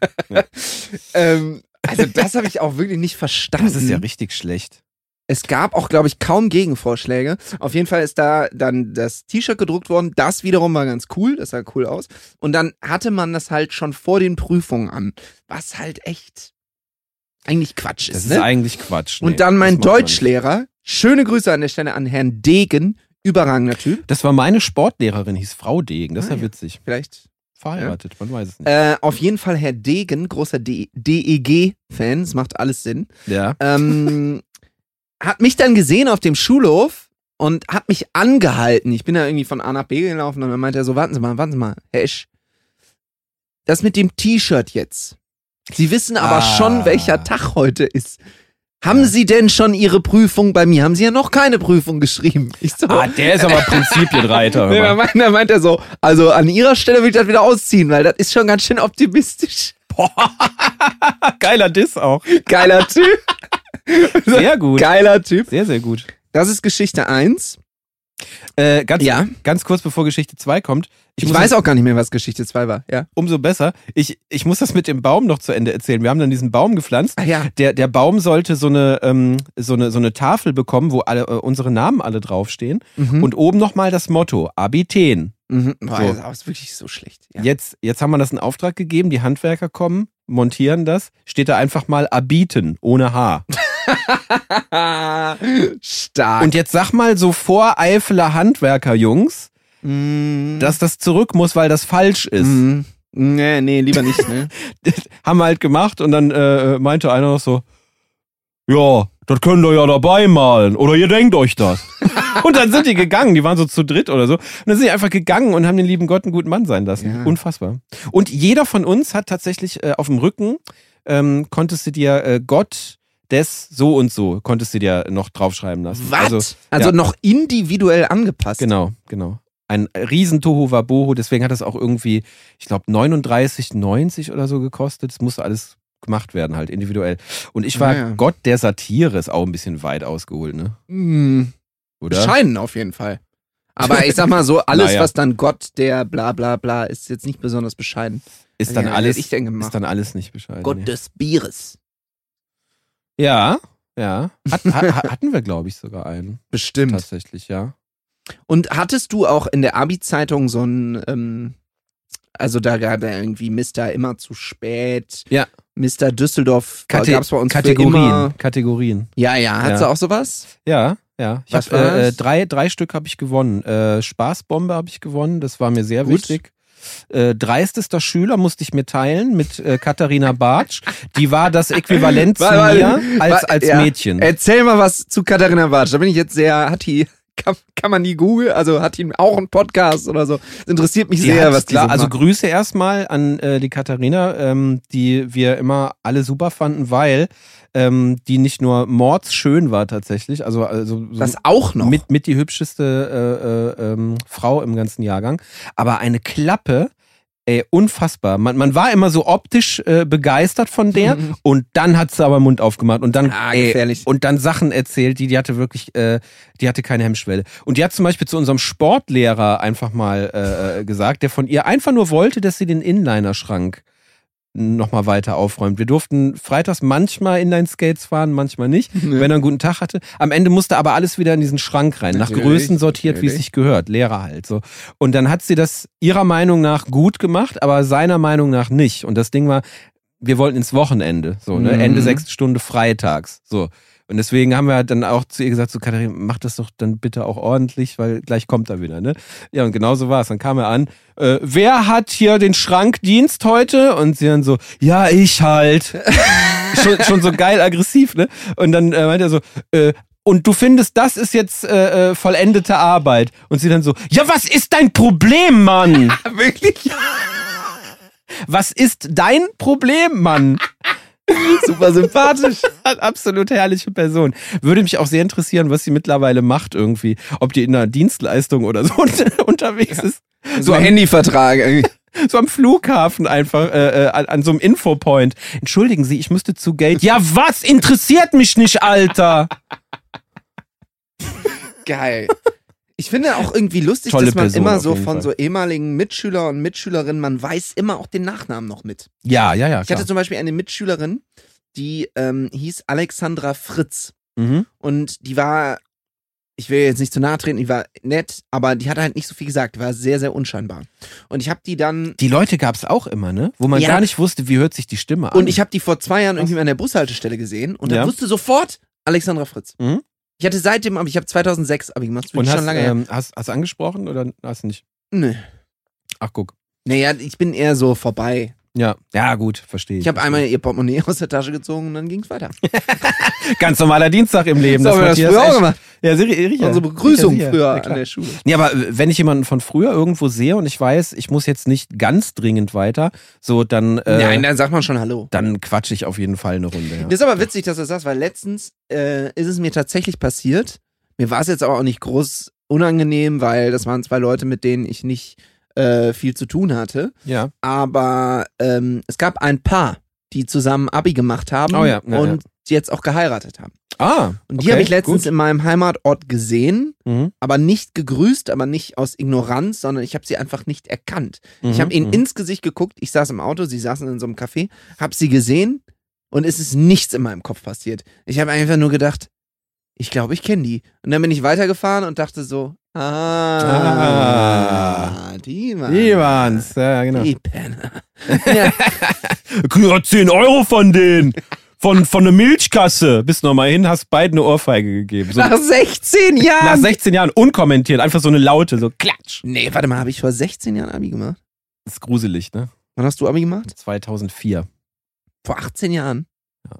Ähm, also das habe ich auch wirklich nicht verstanden. Das ist ja richtig schlecht. Es gab auch, glaube ich, kaum Gegenvorschläge. Auf jeden Fall ist da dann das T-Shirt gedruckt worden. Das wiederum war ganz cool. Das sah cool aus. Und dann hatte man das halt schon vor den Prüfungen an. Was halt echt eigentlich Quatsch ist. Das ist ne? eigentlich Quatsch. Nee, Und dann mein das macht man nicht. Deutschlehrer. Schöne Grüße an der Stelle an Herrn Degen. Überragender Typ. Das war meine Sportlehrerin, hieß Frau Degen. Das ist Ah, ja ja. witzig. Vielleicht. Verheiratet, man weiß es nicht. Äh, auf jeden Fall Herr Degen, großer D E G-Fan. Das macht alles Sinn. Ja. ähm, hat mich dann gesehen auf dem Schulhof und hat mich angehalten. Ich bin da irgendwie von A nach B gelaufen und dann meinte er so, warten Sie mal, warten Sie mal, Herr Esch. Das mit dem T-Shirt jetzt. Sie wissen aber Ah. schon, welcher Tag heute ist. Haben Sie denn schon Ihre Prüfung bei mir? Haben Sie ja noch keine Prüfung geschrieben. Ich so, Ah, der ist aber Prinzipienreiter. nee, hör da mal. meint, da meint er so, also an Ihrer Stelle will ich das wieder ausziehen, weil das ist schon ganz schön optimistisch. Geiler Diss auch. Geiler Typ. Sehr gut. Geiler Typ. Sehr, sehr gut. Das ist Geschichte eins. Äh, ganz, Ja. ganz kurz bevor Geschichte zwei kommt. Ich, muss weiß das, auch gar nicht mehr, was Geschichte zwei war. Ja. umso besser. Ich, ich muss das mit dem Baum noch zu Ende erzählen. Wir haben dann diesen Baum gepflanzt. Ach ja. Der, der Baum sollte so eine, ähm, so eine, so eine Tafel bekommen, wo alle, äh, unsere Namen alle draufstehen. Mhm. Und oben nochmal das Motto, Abiten. Mhm. Boah, So. das ist wirklich so schlecht. Ja. Jetzt, jetzt haben wir das in Auftrag gegeben, die Handwerker kommen, montieren das, steht da einfach mal Abiten, ohne H. Stark. Und jetzt sag mal so Voreifeler Handwerker-Jungs, mm. dass das zurück muss, weil das falsch ist. Mm. Nee, nee, lieber nicht, ne? Haben wir halt gemacht und dann äh, meinte einer noch so, ja, das könnt ihr ja dabei malen oder ihr denkt euch das. Und dann sind die gegangen, die waren so zu dritt oder so. Und dann sind die einfach gegangen und haben den lieben Gott einen guten Mann sein lassen. Ja. Unfassbar. Und jeder von uns hat tatsächlich äh, auf dem Rücken, ähm, konntest du dir äh, Gott des so und so, konntest du dir noch draufschreiben lassen. Was? Also, Also, ja. noch individuell angepasst. Genau, genau. Ein riesen Tohuwabohu, deswegen hat das auch irgendwie, ich glaube, neununddreißig neunzig oder so gekostet. Es musste alles gemacht werden, halt individuell. Und ich war Ja, ja. Gott der Satire, ist auch ein bisschen weit ausgeholt, ne? Mm. Oder? Scheinen auf jeden Fall. Aber ich sag mal so, alles, Naja. was dann Gott, der bla bla bla, ist jetzt nicht besonders bescheiden. Ist dann Ja, alles, hätte ich denn gemacht. ist dann alles nicht bescheiden. Gott nee. des Bieres. Ja, ja. Hat, ha, hatten wir, glaube ich, sogar einen. Bestimmt. Tatsächlich, ja. Und hattest du auch in der Abi-Zeitung so ein, ähm, also da gab es irgendwie Mister immer zu spät, Ja. Mister Düsseldorf, Kate gab's bei uns für Kategorien. immer. Kategorien. Ja, ja, hattest Ja. du auch sowas? Ja, ja. Ich Was hab, äh, war's? drei, drei Stück habe ich gewonnen. Äh, Spaßbombe habe ich gewonnen, das war mir sehr Gut. wichtig. Äh, dreistester Schüler musste ich mir teilen mit äh, Katharina Bartsch. Die war das Äquivalent zu Warte, warte. mir als, Warte, als ja. Mädchen. Erzähl mal was zu Katharina Bartsch. Da bin ich jetzt sehr, hat die, kann, kann man die googeln? Also hat die auch einen Podcast oder so? Das interessiert mich Die sehr, hat, was die klar, so also macht. Grüße erstmal an äh, die Katharina, ähm, die wir immer alle super fanden, weil ähm, die nicht nur mordsschön war tatsächlich, also, also so Das auch noch. mit, mit die hübscheste äh, äh, ähm, Frau im ganzen Jahrgang, aber eine Klappe, ey, unfassbar. Man, man war immer so optisch äh, begeistert von der Mhm. und dann hat sie aber Mund aufgemacht und dann Ah, ey, gefährlich. und dann Sachen erzählt, die die hatte wirklich, äh, die hatte keine Hemmschwelle. Und die hat zum Beispiel zu unserem Sportlehrer einfach mal äh, äh, gesagt, der von ihr einfach nur wollte, dass sie den Inliner-Schrank nochmal weiter aufräumt. Wir durften freitags manchmal Inline-Skates fahren, manchmal nicht, wenn er einen guten Tag hatte. Am Ende musste aber alles wieder in diesen Schrank rein, nach Natürlich, Größen sortiert, wie es natürlich. sich gehört. Lehrer halt so. Und dann hat sie das ihrer Meinung nach gut gemacht, aber seiner Meinung nach nicht. Und das Ding war, wir wollten ins Wochenende, so, ne? Mhm. Ende sechste Stunde freitags, so. Und deswegen haben wir dann auch zu ihr gesagt, so Katharina, mach das doch dann bitte auch ordentlich, weil gleich kommt er wieder, ne? Ja, und genau so war es. Dann kam er an, äh, wer hat hier den Schrankdienst heute? Und sie dann so, ja, ich halt. schon, schon so geil aggressiv, ne? Und dann äh, meint er so, äh, und du findest, das ist jetzt äh, äh, vollendete Arbeit. Und sie dann so, ja, was ist dein Problem, Mann? Wirklich? Was ist dein Problem, Mann? Super sympathisch. Absolut herrliche Person. Würde mich auch sehr interessieren, was sie mittlerweile macht irgendwie. Ob die in einer Dienstleistung oder so unterwegs ist. So ein am- Handyvertrag. irgendwie. So am Flughafen einfach, äh, äh, an, an so einem Infopoint. Entschuldigen Sie, ich müsste zu Geld. Ja, was? Interessiert mich nicht, Alter. Geil. Ich finde auch irgendwie lustig, Tolle dass man Person immer auf so jeden von Fall. so ehemaligen Mitschüler und Mitschülerinnen, man weiß immer auch den Nachnamen noch mit. Ja, ja, ja. Ich hatte Klar. zum Beispiel eine Mitschülerin, die ähm, hieß Alexandra Fritz. Mhm. Und die war, ich will jetzt nicht zu nahe treten, die war nett, aber die hat halt nicht so viel gesagt, die war sehr, sehr unscheinbar. Und ich habe die dann, Die Leute gab's auch immer, ne? Wo man Ja. gar nicht wusste, wie hört sich die Stimme an. und ich habe die vor zwei Jahren irgendwie an der Bushaltestelle gesehen und Ja. dann wusste sofort Alexandra Fritz. Mhm. Ich hatte seitdem, ich habe zweitausendsechs Abi gemacht, das ist Und wirklich hast, schon lange her. ähm, hast, hast du angesprochen oder hast du nicht? Nö. Ach, guck. Naja, ich bin eher so vorbei. Ja, ja gut, verstehe ich. Ich habe einmal ihr Portemonnaie aus der Tasche gezogen und dann ging es weiter. Ganz normaler Dienstag im Leben. So haben wir das früher auch gemacht. Ja, sicher. Unsere Begrüßung sicher, früher ja, an der Schule. Nee, aber wenn ich jemanden von früher irgendwo sehe und ich weiß, ich muss jetzt nicht ganz dringend weiter, so dann... Äh, Nein, dann sagt man schon Hallo. Dann quatsche ich auf jeden Fall eine Runde. Ja. Das ist aber witzig, dass du das sagst, weil letztens äh, ist es mir tatsächlich passiert. Mir war es jetzt aber auch nicht groß unangenehm, weil das waren zwei Leute, mit denen ich nicht äh, viel zu tun hatte. Ja. Aber ähm, es gab ein Paar, die zusammen Abi gemacht haben oh, ja. Ja, und ja. jetzt auch geheiratet haben. Ah, Und die okay, habe ich letztens gut. in meinem Heimatort gesehen, Mhm. aber nicht gegrüßt, aber nicht aus Ignoranz, sondern ich habe sie einfach nicht erkannt. Mhm. Ich habe ihnen mhm. ins Gesicht geguckt, ich saß im Auto, sie saßen in so einem Café, habe sie gesehen und es ist nichts in meinem Kopf passiert. Ich habe einfach nur gedacht, ich glaube, ich kenne die. Und dann bin ich weitergefahren und dachte so, ah, Ah. die waren Die waren's, ja, genau. Die Penner. Ja. Ja, zehn Euro von denen. Von, von der Milchkasse. Bist noch mal hin, hast beiden eine Ohrfeige gegeben. So, Nach sechzehn Jahren. nach sechzehn Jahren unkommentiert, einfach so eine Laute, so klatsch. Nee, warte mal, habe ich vor sechzehn Jahren Abi gemacht? Das ist gruselig, ne? Wann hast du Abi gemacht? zweitausendvier. Vor achtzehn Jahren? Ja.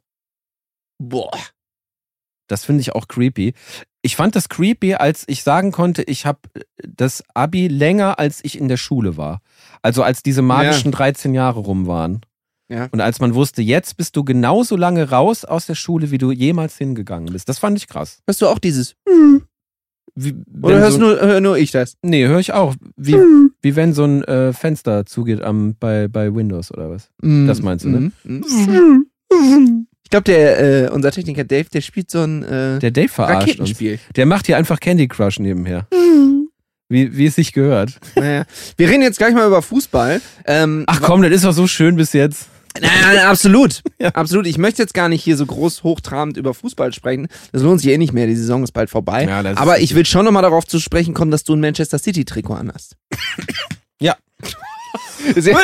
Boah. Das finde ich auch creepy. Ich fand das creepy, als ich sagen konnte, ich habe das Abi länger, als ich in der Schule war. Also als diese magischen Ja. dreizehn Jahre rum waren. Ja. Und als man wusste, jetzt bist du genauso lange raus aus der Schule, wie du jemals hingegangen bist. Das fand ich krass. Hörst du auch dieses? Wie, Oder wenn hörst so, nur, hör nur ich das? Nee, höre ich auch. Wie, wie wenn so ein äh, Fenster zugeht am, bei, bei Windows oder was. Das meinst du, ne? Mhm. Mhm. Ich glaube, der äh, unser Techniker Dave, der spielt so ein äh, Der Dave verarscht uns. Raketenspiel. Der macht hier einfach Candy Crush nebenher. Wie, wie es sich gehört. Naja. Wir reden jetzt gleich mal über Fußball. Ähm, Ach komm, das ist doch so schön bis jetzt. Nein, nein, absolut. Ja. Absolut. Ich möchte jetzt gar nicht hier so groß hochtrabend über Fußball sprechen. Das lohnt sich eh nicht mehr. Die Saison ist bald vorbei. Ja, das ist Aber ich richtig. will schon nochmal darauf zu sprechen kommen, dass du ein Manchester City-Trikot anhast. Ja. Das ist, jetzt,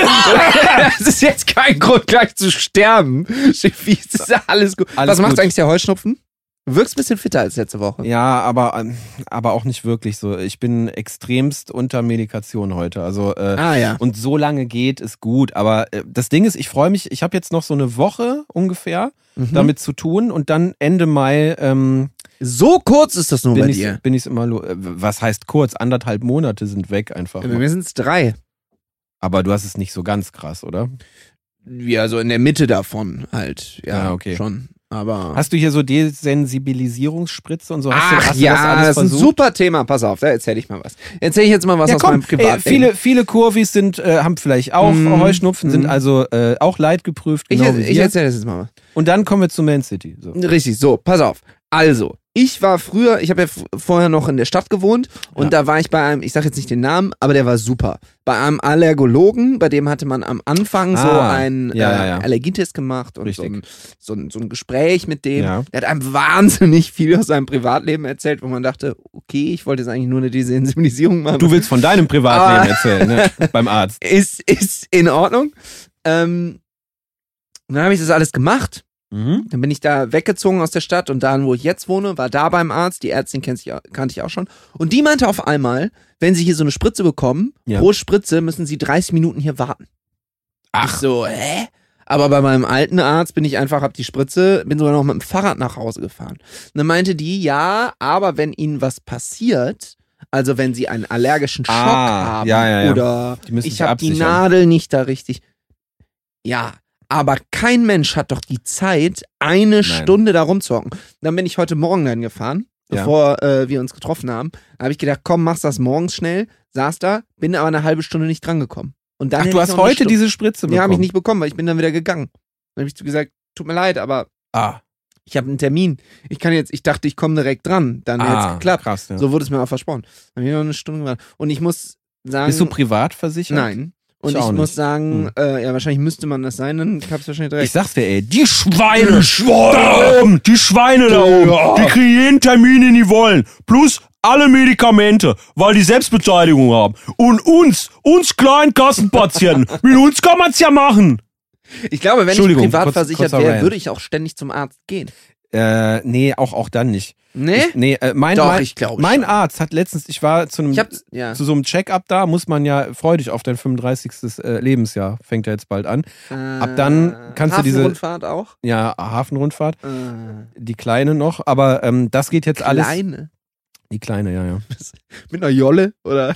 das ist jetzt kein Grund, gleich zu sterben. Schiffi, es ist alles gut. Alles Was macht gut. eigentlich der Heuschnupfen? Du wirkst ein bisschen fitter als letzte Woche. Ja, aber, ähm, aber auch nicht wirklich so. Ich bin extremst unter Medikation heute. Also äh, Ah ja. und so lange geht, ist gut. Aber äh, das Ding ist, ich freue mich, ich habe jetzt noch so eine Woche ungefähr Mhm. damit zu tun und dann Ende Mai ähm, So kurz ist das nur bin bei ich dir. bin ich's immer lo- äh, was heißt kurz? Anderthalb Monate sind weg einfach. Bei mir sind es drei. Aber du hast es nicht so ganz krass, oder? Ja, so in der Mitte davon halt. Ja, Ah, okay. schon. Aber. Hast du hier so Desensibilisierungsspritze und so? Hast du, Ach hast du ja, das alles das ist ein versucht? super Thema. Pass auf, da erzähle ich mal was. Erzähle ich jetzt mal was Ja, aus komm, meinem ey, Privatleben. viele, viele Kurvis sind, äh, haben vielleicht auch Mhm. Heuschnupfen, sind Mhm. also äh, auch leidgeprüft, ich, genau wie ich wir. erzähle das jetzt mal was. Und dann kommen wir zu Man City. So. Richtig, so, pass auf. Also, ich war früher, ich habe ja f- vorher noch in der Stadt gewohnt und Ja. da war ich bei einem, ich sage jetzt nicht den Namen, aber der war super. Bei einem Allergologen, bei dem hatte man am Anfang so Ah, einen ja, äh, ja, ja. Allergietest gemacht und so Richtig. ein, so, ein, so ein Gespräch mit dem. Ja. Der hat einem wahnsinnig viel aus seinem Privatleben erzählt, wo man dachte, okay, ich wollte jetzt eigentlich nur eine Desensibilisierung machen. Du willst von deinem Privatleben Aber- erzählen, ne? Beim Arzt. ist, ist in Ordnung. Ähm, und dann habe ich das alles gemacht. Mhm. Dann bin ich da weggezogen aus der Stadt und da, wo ich jetzt wohne, war da beim Arzt. Die Ärztin kennt sich, kannte ich auch schon. Und die meinte auf einmal, wenn sie hier so eine Spritze bekommen, Ja. pro Spritze müssen sie dreißig Minuten hier warten. Ach. Ich so, hä? Aber bei meinem alten Arzt bin ich einfach, hab die Spritze, bin sogar noch mit dem Fahrrad nach Hause gefahren. Und dann meinte die, ja, aber wenn ihnen was passiert, also wenn sie einen allergischen Schock Ah, haben ja, ja, ja. oder Die müssen ich sich habe die absichern. Nadel nicht da richtig. Ja, aber kein Mensch hat doch die Zeit, eine Nein. Stunde da rumzuhocken. Dann bin ich heute Morgen dann gefahren, Ja. bevor äh, wir uns getroffen haben. Da habe ich gedacht, komm, machst das morgens schnell. Saß da, bin aber eine halbe Stunde nicht drangekommen. Und dann Ach, hätte du ich hast noch eine heute Stunde- diese Spritze bekommen? Ja, habe ich nicht bekommen, weil ich bin dann wieder gegangen. Dann habe ich gesagt, tut mir leid, aber Ah, ich habe einen Termin. Ich kann jetzt, ich dachte, ich komme direkt dran. Dann hätte es ah geklappt. krass. Ja. So wurde es mir auch versprochen. Dann habe ich noch eine Stunde gewartet. Und ich muss sagen. Bist du privat versichert? Nein. Und Ich ich, auch muss nicht. sagen, äh, ja, wahrscheinlich müsste man das sein, dann hab's wahrscheinlich direkt. Ich sag's dir, ey, die Schweine, Die Schweine da oben, die Schweine da oben, Ja. die kriegen jeden Termin, den die wollen. Plus alle Medikamente, weil die Selbstbeteiligung haben. Und uns, uns kleinen Kassenpatienten, mit uns kann man's ja machen. Ich glaube, wenn ich Entschuldigung, privat kurz- versichert kurzer wäre, Rant. würde ich auch ständig zum Arzt gehen. Äh, nee, auch, auch dann nicht. Nee? Ich, nee, äh, mein, Doch, mein, ich glaube Mein schon. Arzt hat letztens, ich war zu einem, Ich hab, ja. zu so einem Check-up da, muss man ja freudig auf dein fünfunddreißigstes Äh, Lebensjahr, fängt ja jetzt bald an. Ab dann kannst du diese, Hafenrundfahrt auch? ja, Hafenrundfahrt, Äh, die kleine noch, aber ähm, das geht jetzt alles. Kleine? Die kleine, ja, ja. Mit einer Jolle? Oder?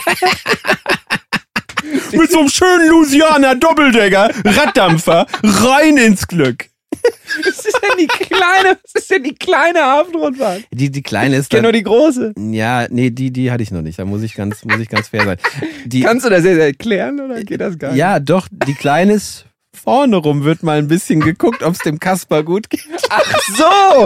Mit so einem schönen Louisiana Doppeldecker, Raddampfer, rein ins Glück. Was ist denn die kleine, was ist denn die kleine Hafenrundfahrt? Die, die kleine ist Ich kenne dann, nur die große. ja, nee, die, die hatte ich noch nicht, da muss ich ganz, muss ich ganz fair sein. Die, Kannst du das jetzt erklären oder geht das gar nicht? ja, doch, die kleine ist vorne rum, wird mal ein bisschen geguckt, ob es dem Kasper gut geht. Ach so!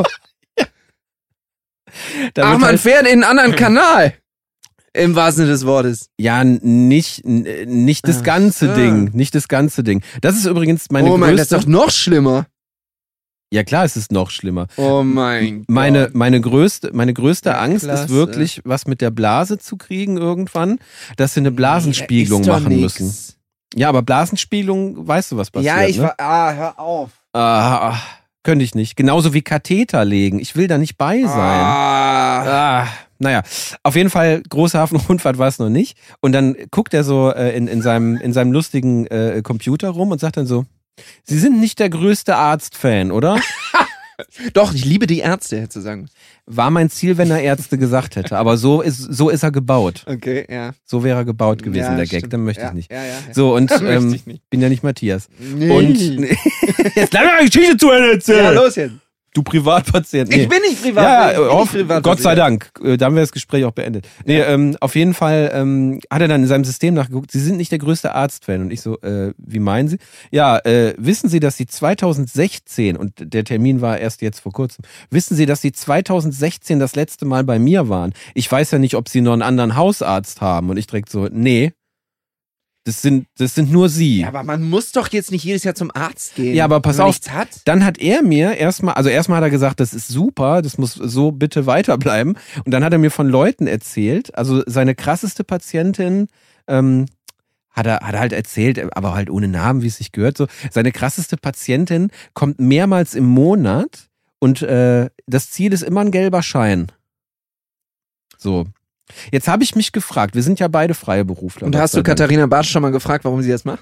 Da Ach, wird man halt, fährt in einen anderen Kanal. Im wahrsten Sinne des Wortes. ja, nicht, n- nicht das Ach ganze so. Ding, nicht das ganze Ding. Das ist übrigens meine oh mein, das ist größte, doch noch schlimmer. ja klar, es ist noch schlimmer. Oh mein Meine, Gott. meine größte, meine größte Ja, Angst klasse. ist wirklich, was mit der Blase zu kriegen irgendwann, dass sie eine Blasenspiegelung Nee, da ist doch machen nix. müssen. Ja, aber Blasenspiegelung, weißt du, was passiert, Ja, ich ne? war. Ah, hör auf. Ah, könnte ich nicht. Genauso wie Katheter legen. Ich will da nicht bei sein. Ah. Ah, naja, auf jeden Fall, große Hafenrundfahrt war es noch nicht. Und dann guckt er so äh, in, in, seinem, in seinem lustigen äh, Computer rum und sagt dann so, Sie sind nicht der größte Arzt-Fan, oder? Doch, ich liebe die Ärzte, hätte zu sagen. War mein Ziel, wenn er Ärzte gesagt hätte. Aber so ist, so ist er gebaut. Okay, ja. So wäre er gebaut gewesen, ja, der Gag. stimmt. Dann möchte ja, ich nicht. Ja, ja, ja. So, und Möchte ähm, ich nicht. bin ja nicht Matthias. Nee. Und jetzt lass mal eine Geschichte zu Ende ja, erzählen. los jetzt. Du Privatpatient. Nee. Ich bin nicht privat. Ja, ich bin oh, nicht privat Gott sei Dank. Äh, Da haben wir das Gespräch auch beendet. Nee, ähm, auf jeden Fall ähm, hat er dann in seinem System nachgeguckt, Sie sind nicht der größte Arztfan. Und ich so, äh, wie meinen Sie? Ja, äh, wissen Sie, dass Sie zweitausendsechzehn, und der Termin war erst jetzt vor kurzem, wissen Sie, dass Sie zweitausendsechzehn das letzte Mal bei mir waren? Ich weiß ja nicht, ob Sie noch einen anderen Hausarzt haben. Und ich direkt so, nee, das sind, das sind nur Sie. Ja, aber man muss doch jetzt nicht jedes Jahr zum Arzt gehen. Ja, aber pass wenn man auf. nichts hat. Dann hat er mir erstmal, also erstmal hat er gesagt, das ist super, das muss so bitte weiterbleiben. Und dann hat er mir von Leuten erzählt, also seine krasseste Patientin, ähm, hat er, hat er halt erzählt, aber halt ohne Namen, wie es sich gehört, so. Seine krasseste Patientin kommt mehrmals im Monat und äh, das Ziel ist immer ein gelber Schein. So. Jetzt habe ich mich gefragt, wir sind ja beide freie Berufler. Und Gott hast sei du Dank. Katharina Bartsch schon mal gefragt, warum sie das macht?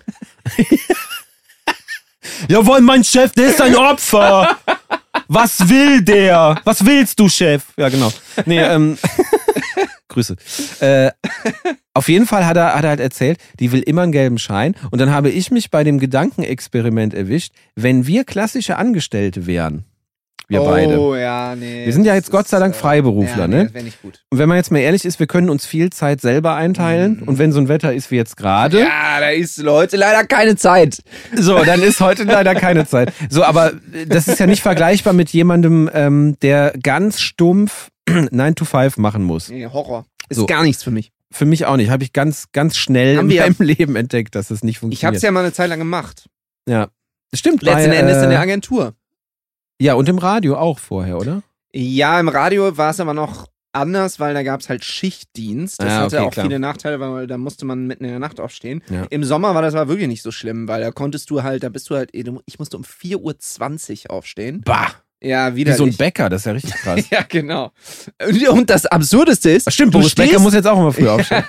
Jawohl, mein Chef, der ist ein Opfer. Was will der? Was willst du, Chef? Ja, genau. Nee, ähm, Grüße. Äh, auf jeden Fall hat er, hat er halt erzählt, die will immer einen gelben Schein. Und dann habe ich mich bei dem Gedankenexperiment erwischt, wenn wir klassische Angestellte wären, wir oh, beide. ja, nee. Wir sind ja das jetzt Gott sei Dank ist, äh, Freiberufler, ja, nee, ne? Das wäre nicht gut. Und wenn man jetzt mal ehrlich ist, wir können uns viel Zeit selber einteilen. Mhm. Und wenn so ein Wetter ist wie jetzt gerade, Ja, da ist heute leider keine Zeit. so, dann ist heute leider keine Zeit. So, aber das ist ja nicht vergleichbar mit jemandem, ähm, der ganz stumpf nine to five machen muss. Nee, Horror. Ist So. gar nichts für mich. Für mich auch nicht. Habe ich ganz, ganz schnell Haben in wir- meinem Leben entdeckt, dass es nicht Ich funktioniert. habe es ja mal eine Zeit lang gemacht. ja. Das stimmt. Letzten bei, Endes in der äh, Agentur. Ja, und im Radio auch vorher, oder? Ja, im Radio war es aber noch anders, weil da gab es halt Schichtdienst. Das Ah, hatte okay, auch klar. viele Nachteile, weil da musste man mitten in der Nacht aufstehen. Ja. Im Sommer war das aber wirklich nicht so schlimm, weil da konntest du halt, da bist du halt, ich musste um vier Uhr zwanzig aufstehen. Bah. Ja, Wie wieder. so ein Bäcker, das ist ja richtig krass. Ja, genau. Und das Absurdeste ist, Ach, stimmt, du Boris stehst, Becker muss jetzt auch immer früh aufstehen.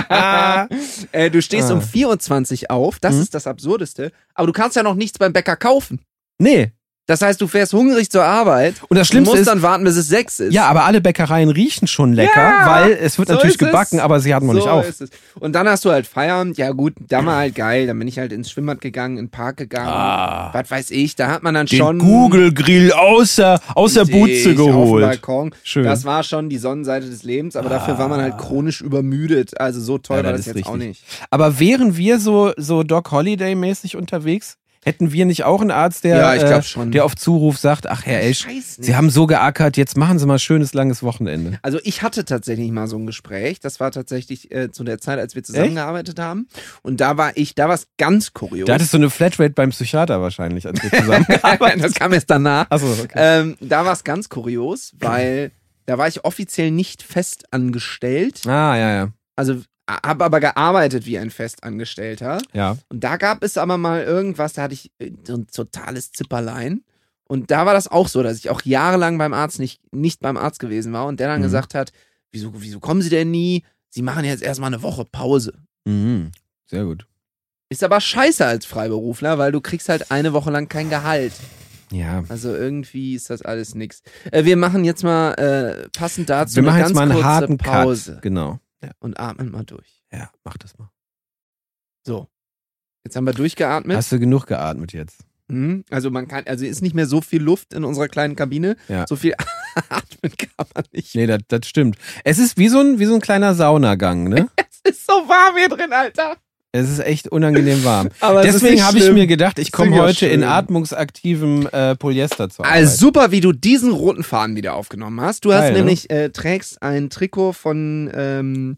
äh, du stehst Ah. um vier Uhr zwanzig auf, das Mhm. ist das Absurdeste, aber du kannst ja noch nichts beim Bäcker kaufen. Nee. Das heißt, du fährst hungrig zur Arbeit Und das und Schlimmste musst ist, dann warten, bis es sechs ist. ja, aber alle Bäckereien riechen schon lecker, Ja, weil es wird so natürlich ist es. gebacken, aber sie hatten noch so nicht auf. Ist es. Und dann hast du halt Feierabend, ja gut, da war halt geil, dann bin ich halt ins Schwimmbad gegangen, in den Park gegangen, Ah. was weiß ich, da hat man dann Den schon Google-Grill aus der, aus der Ich Butze auf dem geholt. Balkon. Schön. Das war schon die Sonnenseite des Lebens, aber dafür war man halt chronisch übermüdet, also so toll Ja, war das das ist jetzt auch richtig. nicht. Aber wären wir so, so Doc Holiday-mäßig unterwegs? Hätten wir nicht auch einen Arzt, der, Ja, ich glaub äh, schon. der auf Zuruf sagt, ach Herr Esch, Ich weiß nicht. Sie haben so geackert, jetzt machen Sie mal ein schönes, langes Wochenende. Also ich hatte tatsächlich mal so ein Gespräch, das war tatsächlich äh, zu der Zeit, als wir zusammengearbeitet haben und da war ich, da war es ganz kurios. Da hattest du eine Flatrate beim Psychiater wahrscheinlich, als wir zusammengearbeitet das kam erst danach. Achso, okay. Ähm, da war es ganz kurios, weil da war ich offiziell nicht fest angestellt, Ah, ja, ja. also habe aber gearbeitet wie ein Festangestellter. Ja. Und da gab es aber mal irgendwas, da hatte ich äh, so ein totales Zipperlein. Und da war das auch so, dass ich auch jahrelang beim Arzt nicht, nicht beim Arzt gewesen war und der dann Mhm. gesagt hat, wieso, wieso kommen Sie denn nie? Sie machen jetzt erstmal eine Woche Pause. Mhm. Sehr gut. Ist aber scheiße als Freiberufler, weil du kriegst halt eine Woche lang kein Gehalt. Ja. Also irgendwie ist das alles nix. Äh, wir machen jetzt mal äh, passend dazu Wir eine machen ganz jetzt mal einen kurze harten Pause Cut. Genau. Ja. und atmen mal durch. ja, mach das mal. So, jetzt haben wir durchgeatmet. Hast du genug geatmet jetzt? Mhm. Also man kann, also ist nicht mehr so viel Luft in unserer kleinen Kabine. Ja. So viel atmen kann man nicht. Nee, das, das stimmt. Es ist wie so ein, wie so ein kleiner Saunagang, ne? Es ist so warm hier drin, Alter. Es ist echt unangenehm warm. Aber es ist Deswegen nicht habe ich schlimm. mir gedacht, ich Ist komme ja heute in schön. atmungsaktivem äh, Polyester zur Arbeit. Also super, wie du diesen roten Faden wieder aufgenommen hast. Du hast Geil, ne? nämlich, äh, trägst ein Trikot von ähm,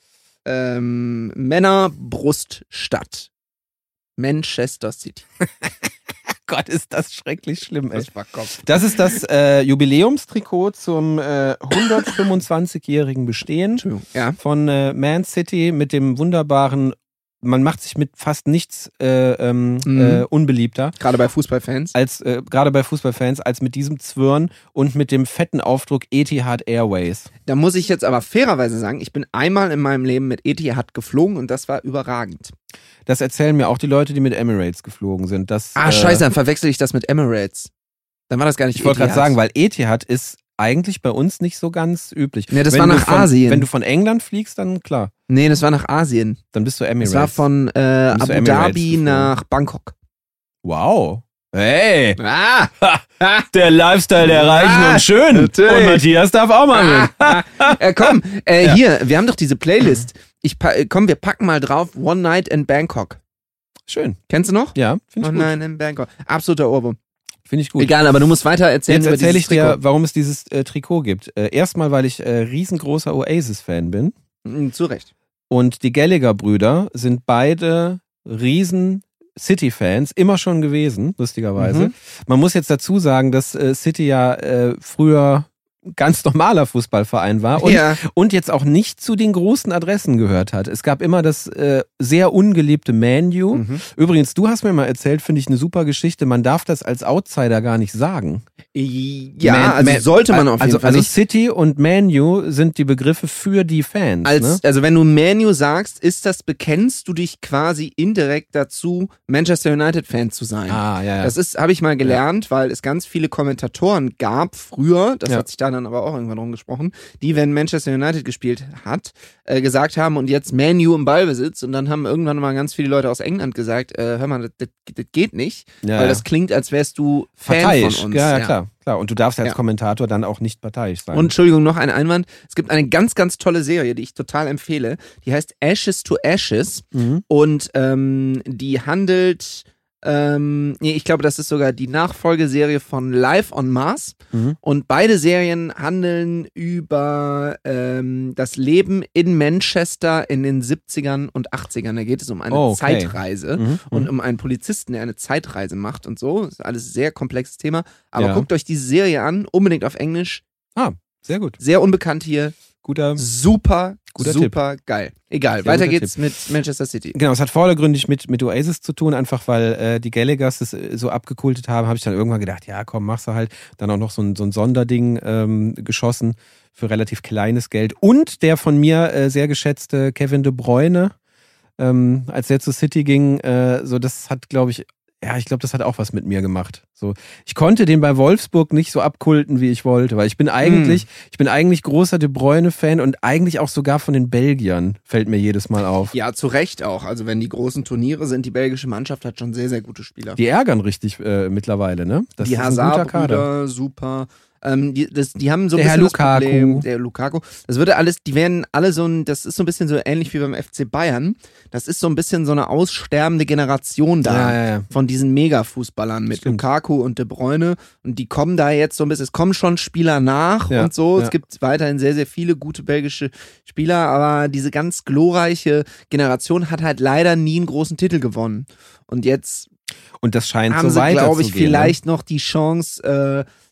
ähm, Männerbruststadt. Manchester City. Gott, ist das schrecklich schlimm, ey. Das war Kopf. Das ist das äh, Jubiläumstrikot zum äh, hundertfünfundzwanzigjährigen Bestehen Entschuldigung. Ja. von äh, Man City mit dem wunderbaren, man macht sich mit fast nichts äh, ähm, Mhm. äh, unbeliebter, Gerade bei Fußballfans. als äh, gerade bei Fußballfans, als mit diesem Zwirn und mit dem fetten Aufdruck Etihad Airways. Da muss ich jetzt aber fairerweise sagen, ich bin einmal in meinem Leben mit Etihad geflogen und das war überragend. Das erzählen mir auch die Leute, die mit Emirates geflogen sind. Dass, Ah, äh, scheiße, dann verwechsel ich das mit Emirates. Dann war das gar nicht Ich wollte gerade Etihad. sagen, weil Etihad ist eigentlich bei uns nicht so ganz üblich. Nee, das Wenn war du nach von, Asien. Wenn du von England fliegst, dann klar, Nee, das war nach Asien. dann bist du Emirates. Das war von äh, bist du Abu Emirates Dhabi geflogen. nach Bangkok. Wow. Hey, Ah! der Lifestyle der Reichen Ah, und Schönen. natürlich. Und Matthias darf auch mal mit. äh, komm, äh, Ja. hier, wir haben doch diese Playlist. Ich pa äh, komm, wir packen mal drauf One Night in Bangkok. Schön. Kennst du noch? Ja, finde ich One gut. Night in Bangkok. Absoluter Ohrwurm. Finde ich gut. Egal, aber du musst weiter erzählen Jetzt über erzähle ich dieses dir, Trikot. warum es dieses äh, Trikot gibt. Äh, erstmal, weil ich äh, riesengroßer Oasis-Fan bin. Mhm, zu Recht. Und die Gallagher-Brüder sind beide riesen City-Fans, immer schon gewesen, lustigerweise. Mhm. Man muss jetzt dazu sagen, dass äh, City ja äh, früher ganz normaler Fußballverein war und, Ja. und jetzt auch nicht zu den großen Adressen gehört hat. Es gab immer das äh, sehr ungeliebte Man U. Mhm. Übrigens, du hast mir mal erzählt, finde ich eine super Geschichte, man darf das als Outsider gar nicht sagen. Ja, Man- also Man- sollte man auf jeden also, Fall also nicht. City und Man U sind die Begriffe für die Fans. Als, ne? Also wenn du Manu sagst, ist das, bekennst du dich quasi indirekt dazu, Manchester United Fan zu sein. Ah, ja, ja. Das ist, habe ich mal gelernt, weil es ganz viele Kommentatoren gab früher, das Ja. hat sich da dann aber auch irgendwann rumgesprochen, die, wenn Manchester United gespielt hat, äh, gesagt haben, und jetzt Man U im Ballbesitz, und dann haben irgendwann mal ganz viele Leute aus England gesagt, äh, hör mal, das, das, das geht nicht, ja, weil ja. das klingt, als wärst du Fan parteiisch. von uns. Ja, ja, klar, klar. Und du darfst als Ja. Kommentator dann auch nicht parteiisch sein. Und Entschuldigung, noch ein Einwand. Es gibt eine ganz, ganz tolle Serie, die ich total empfehle. Die heißt Ashes to Ashes. mhm. Und ähm, die handelt, ähm, nee, ich glaube, das ist sogar die Nachfolgeserie von Live on Mars. Mhm. Und beide Serien handeln über ähm, das Leben in Manchester in den siebzigern und achtzigern. Da geht es um eine Oh, okay. Zeitreise Mhm. und Mhm. um einen Polizisten, der eine Zeitreise macht und so. Das ist alles ein sehr komplexes Thema. Aber Ja. guckt euch diese Serie an, unbedingt auf Englisch. Sehr gut. Sehr unbekannt hier. Guter. Super, Guter super geil. Egal, Sehr weiter guter geht's mit Manchester City. Genau, es hat vordergründig mit, mit Oasis zu tun, einfach weil äh, die Gallaghers das äh, so abgekultet haben, habe ich dann irgendwann gedacht, ja komm, machst du halt. Dann auch noch so ein, so ein Sonderding ähm, geschossen für relativ kleines Geld. Und der von mir äh, sehr geschätzte Kevin De Bruyne, ähm, als der zu City ging, äh, so das hat, glaube ich, ja, ich glaube, das hat auch was mit mir gemacht. So, ich konnte den bei Wolfsburg nicht so abkulten, wie ich wollte, weil ich bin eigentlich, ich bin eigentlich großer De Bruyne-Fan und eigentlich auch sogar von den Belgiern, fällt mir jedes Mal auf. Ja, zu Recht auch. Also wenn die großen Turniere sind, die belgische Mannschaft hat schon sehr, sehr gute Spieler. Die ärgern richtig äh, mittlerweile, ne? Das die ist ein guter Kader. Hazard-Brüder, super. Ähm, die, das, die haben so ein Der Herr bisschen das Lukaku. Problem, der Lukaku. Das würde alles, die werden alle so ein, das ist so ein bisschen so ähnlich wie beim F C Bayern. Das ist so ein bisschen so eine aussterbende Generation da. Ja, ja, ja. Von diesen Mega-Fußballern mit Stimmt. Lukaku und De Bruyne. Und die kommen da jetzt so ein bisschen, es kommen schon Spieler nach Ja, und so. ja. Es gibt weiterhin sehr, sehr viele gute belgische Spieler, aber diese ganz glorreiche Generation hat halt leider nie einen großen Titel gewonnen. Und jetzt Und das scheint haben so sie, weiter glaube zu ich, gehen, vielleicht noch die Chance, äh,